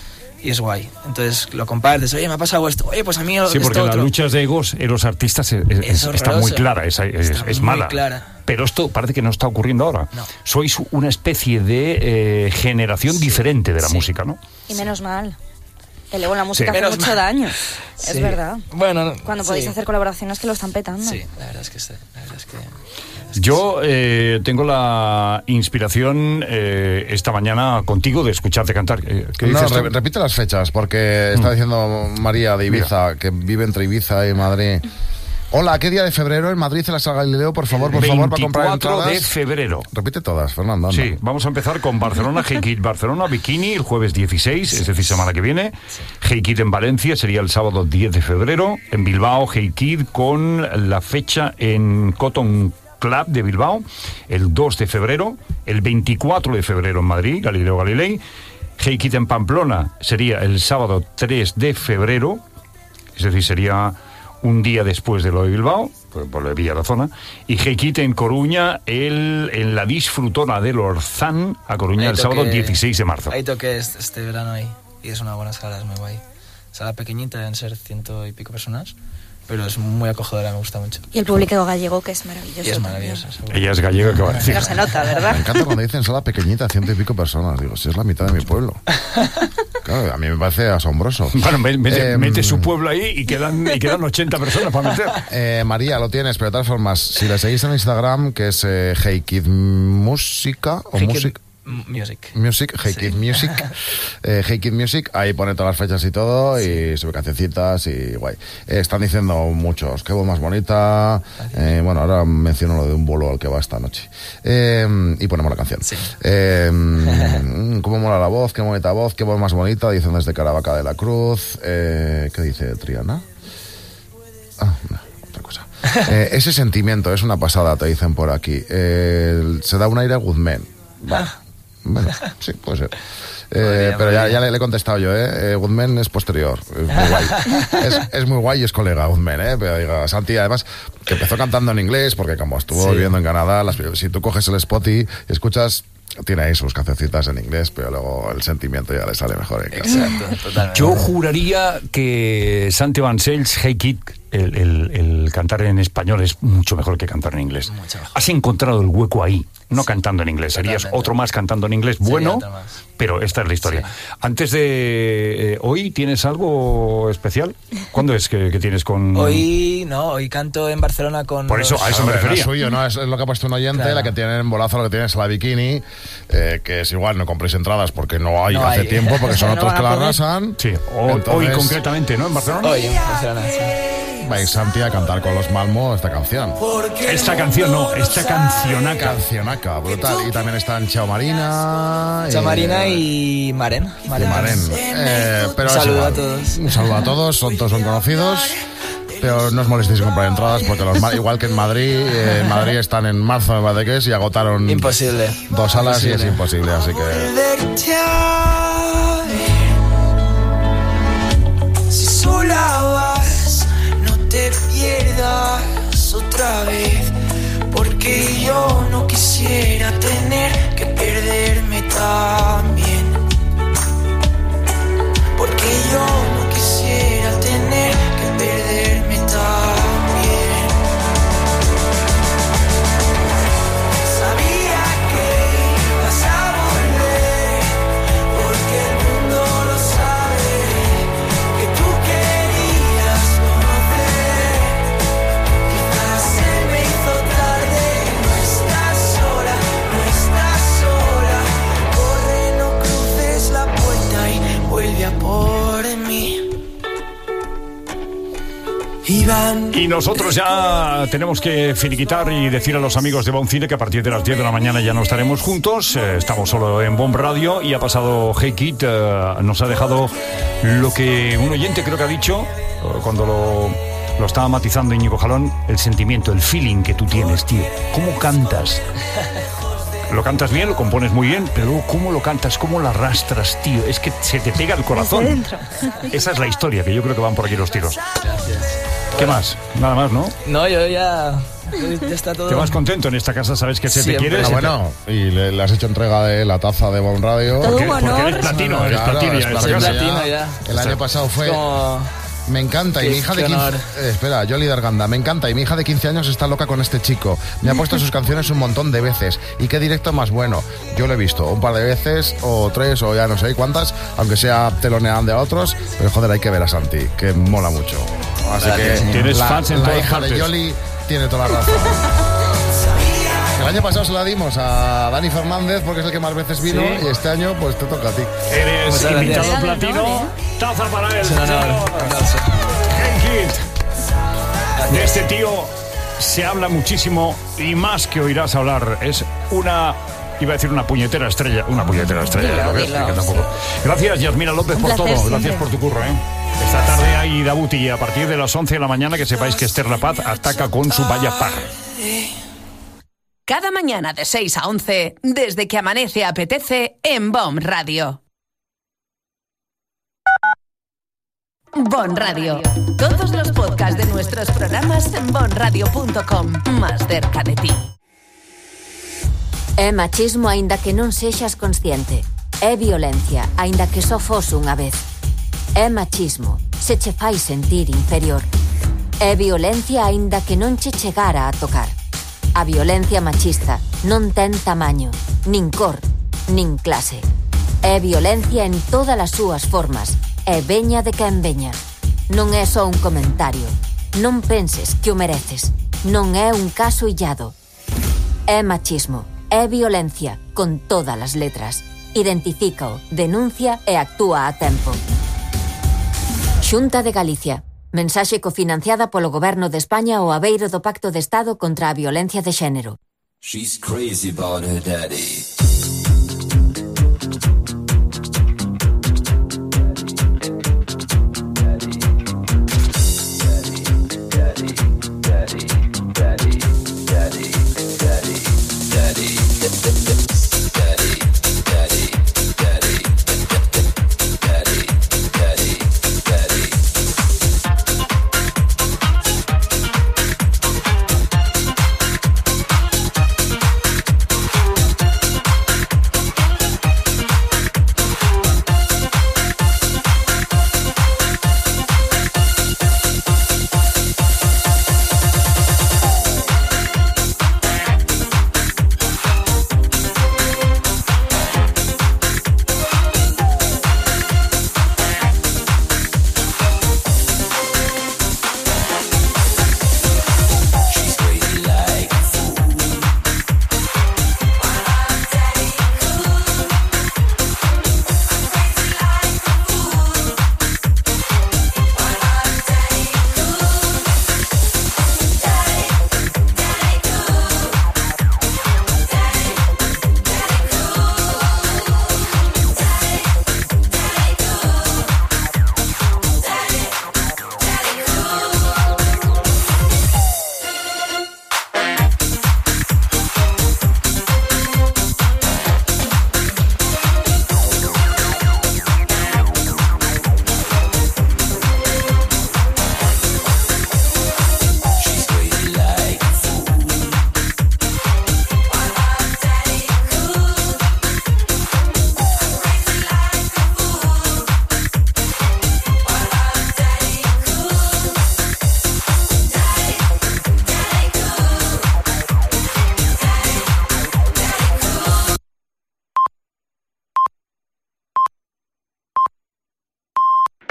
Y es guay. Entonces lo compartes, oye, me ha pasado esto, oye, pues a mí
Sí,
esto
porque las
otro.
luchas de egos en los artistas es- es-
Es
está muy
horroroso.
clara, es, es-
Está
es
muy
mala.
clara.
Pero esto parece que no está ocurriendo ahora.
No.
Sois una especie de eh, generación diferente de la
Sí.
música, ¿no?
Y menos mal. Que luego la música
Sí.
hace
Menos
mucho
mal.
daño.
Sí.
Es verdad.
Bueno,
Cuando
sí.
podéis hacer colaboraciones que lo están petando.
Sí, la verdad es que sí, la verdad es que...
Yo eh, tengo la inspiración eh, esta mañana contigo de escucharte cantar. Eh, ¿Qué
No,
dices tú?
re- repite las fechas, porque está diciendo María de Ibiza, que vive entre Ibiza y Madrid. Hola, ¿qué día de febrero en Madrid en la Sala Galileo? Por favor, por favor, para comprar
veinticuatro
entradas.
de febrero.
Repite todas, Fernando. anda.
Sí, vamos a empezar con Barcelona, Hey Kid Barcelona, Bikini, el jueves dieciséis, es decir, semana que viene. Hey Kid en Valencia sería el sábado diez de febrero. En Bilbao, Hey Kid con la fecha en Cotton Club de Bilbao, el dos de febrero. El veinticuatro de febrero en Madrid, Galileo Galilei. Hey Kid en Pamplona sería el sábado tres de febrero, es decir, sería un día después de lo de Bilbao, por, por lo de Villarazona, y Hey Kid en Coruña, el, en la Disfrutona del Orzán, a Coruña,
Ahí
el sábado
toqué-
dieciséis de marzo.
Ahí toqué este, este verano ahí, y es una buena sala, es muy guay. Sala pequeñita, deben ser ciento y pico personas, pero es muy acogedora, me gusta mucho.
Y el público gallego, que es maravilloso.
Y es
también.
maravilloso, seguro.
Ella es gallega, que va a decir.
No se nota, ¿verdad?
Me encanta cuando dicen sala pequeñita, ciento y pico personas. Digo, si es la mitad de mi pueblo. Claro, a mí me parece asombroso.
Bueno, me- mete,
Eh,
mete su pueblo ahí y quedan, y quedan ochenta personas para meter.
Eh, María, lo tienes, pero de todas formas, si le seguís en Instagram, que es eh, Hey Kid Música o
Hey Kid
Music.
M- Music.
Music, Hey Kid Music, eh, Hey Kid Music, ahí pone todas las fechas y todo, y sube cancioncitas y guay. Eh, están diciendo muchos, qué voz más bonita, eh, bueno, ahora menciono lo de un bolo al que va esta noche. Eh, y ponemos la canción. Eh, mm, cómo mola la voz, qué bonita voz, qué voz más bonita, dicen desde Caravaca de la Cruz. Eh, ¿qué dice Triana? Ah, no, otra cosa. Eh, ese sentimiento es una pasada, te dicen por aquí. Eh, se da un aire a Guzmán. Bueno, bueno, sí, puede ser. Eh, pero ya, ya le, le he contestado yo, ¿eh? eh Guzmán es posterior. Es muy guay. Es, es muy guay y es colega Guzmán, ¿eh? Pero diga, Santi, además, que empezó cantando en inglés, porque como estuvo
Sí.
viviendo en Canadá, las- si tú coges el Spotify y escuchas, tiene ahí sus cancioncitas en inglés, pero luego el sentimiento ya le sale mejor en casa.
Exacto, totalmente.
Yo juraría que Santi Vancells, Hey Kid, el, el- el cantar en español es mucho mejor que cantar en inglés. Has encontrado el hueco ahí, no cantando en inglés. Serías
Totalmente.
otro más cantando en inglés,
Sería
bueno,
otro más.
pero esta es la historia. Antes de... eh, ¿Hoy tienes algo especial? ¿Cuándo es que, que tienes con...?
Hoy, no, hoy canto en Barcelona con...
Por eso,
los-
a eso me
Hombre, no
refería.
es suyo, ¿no? Es, es lo que ha puesto un oyente,
Claro.
la que tiene en bolazo, lo que tienes la Bikini, eh, que es igual, no compréis entradas porque no hay
No
hace
hay.
tiempo, porque son
No
otros
van
que
a
la
poder.
arrasan.
Sí, hoy,
Entonces-
hoy concretamente, ¿no? En Barcelona.
Hoy en Barcelona, sí.
Vais Santi a cantar con los Malmo esta canción.
Esta canción no, esta cancionaca.
Cancionaca, brutal. Y también están Chao Marina. y-
Chamarina y Maren.
y Maren. Eh, pero
Un
es
saludo
igual.
a todos.
Un saludo a todos, son, todos son conocidos. Pero no os molestéis en comprar entradas porque los Mal- igual que en Madrid, eh, en Madrid están en marzo, me parece que es, y agotaron
Imposible.
dos salas y es
Imposible.
imposible, así que...
Verte a ver. Si sola vas, no te pierdas otra vez, porque yo no quisiera tener que perderme también, porque yo no quisiera tener que perderme también. Sabía que vas a volver, porque el mundo lo sabe, que tú querías conocer. Quizás se me hizo
Y nosotros ya tenemos que finiquitar y decir a los amigos de Bon Cine que a partir de las diez de la mañana ya no estaremos juntos. Eh, estamos solo en Bon Radio y ha pasado Hey Kid. Eh, nos ha dejado lo que un oyente creo que ha dicho eh, cuando lo, lo estaba matizando Íñigo Jalón, el sentimiento, el feeling que tú tienes, tío. ¿Cómo cantas? Lo cantas bien, lo compones muy bien, pero luego cómo lo cantas, cómo lo arrastras, tío. Es que se te pega el corazón. Esa es la historia, que yo creo que van por aquí los tiros.
Gracias.
¿Qué más? Nada más, ¿no?
No, yo ya... ya está todo...
¿Te vas contento en esta casa? ¿Sabes que se
Siempre.
te quiere?
Ah, bueno, y le, le has hecho entrega de la taza de Bon Radio.
Todo
Porque,
un
porque
honor.
eres platino, eres
Claro,
platino
es
ya en esta
platino
casa.
Platino ya.
El año pasado fue...
Como...
Me encanta, y
Qué-
mi hija de
qué
quince...
honor.
Eh, espera, Yoli Darganda, me encanta, y mi hija de quince años está loca con este chico. Me ha puesto sus canciones un montón de veces. ¿Y qué directo más bueno? Yo lo he visto un par de veces, o tres, o ya no sé cuántas, aunque sea teloneando a otros, pero joder, hay que ver a Santi, que mola mucho. Así
Gracias.
que
Tienes
la,
fans en
la
todas
hija
partes.
de Yoli tiene toda la razón. El año pasado se la dimos a Dani Fernández porque es el que más veces vino,
Sí.
y este año pues te toca a ti.
Eres
Muchas
invitado
gracias.
platino. Taza para él.
Es un honor. Un aplauso.
Hey Kid. De este tío se habla muchísimo y más que oirás hablar. Es una... Iba a decir una puñetera estrella. Una puñetera estrella.
Dilo,
lo que-
dilo.
que tampoco. Gracias, Yasmina López,
Un
por
placer
todo.
siempre.
Gracias por tu curro, ¿eh? Esta tarde hay Dabuti y a partir de las once de la mañana que sepáis que Esther La Paz ataca con su Vaya Par.
Cada mañana de seis a once, desde que amanece apetece en Bon Radio. Bon Radio. Todos los podcasts de nuestros programas en bon radio punto com. Más cerca de ti.
É machismo aínda que non sexas consciente. É violencia aínda que só fose unha vez. É machismo se che fai sentir inferior. É violencia aínda que non che chegara a tocar. A violencia machista non ten tamaño, nin cor, nin clase. É violencia en todas as súas formas. É veña de quen veña. Non é só un comentario. Non penses que o mereces. Non é un caso illado. É machismo. É violencia, con todas as letras. Identifícao, denuncia e actúa a tempo. Xunta de Galicia. Mensaxe cofinanciada polo Goberno de España ao abeiro do Pacto de Estado contra a Violencia de Xénero.
She's crazy about her daddy.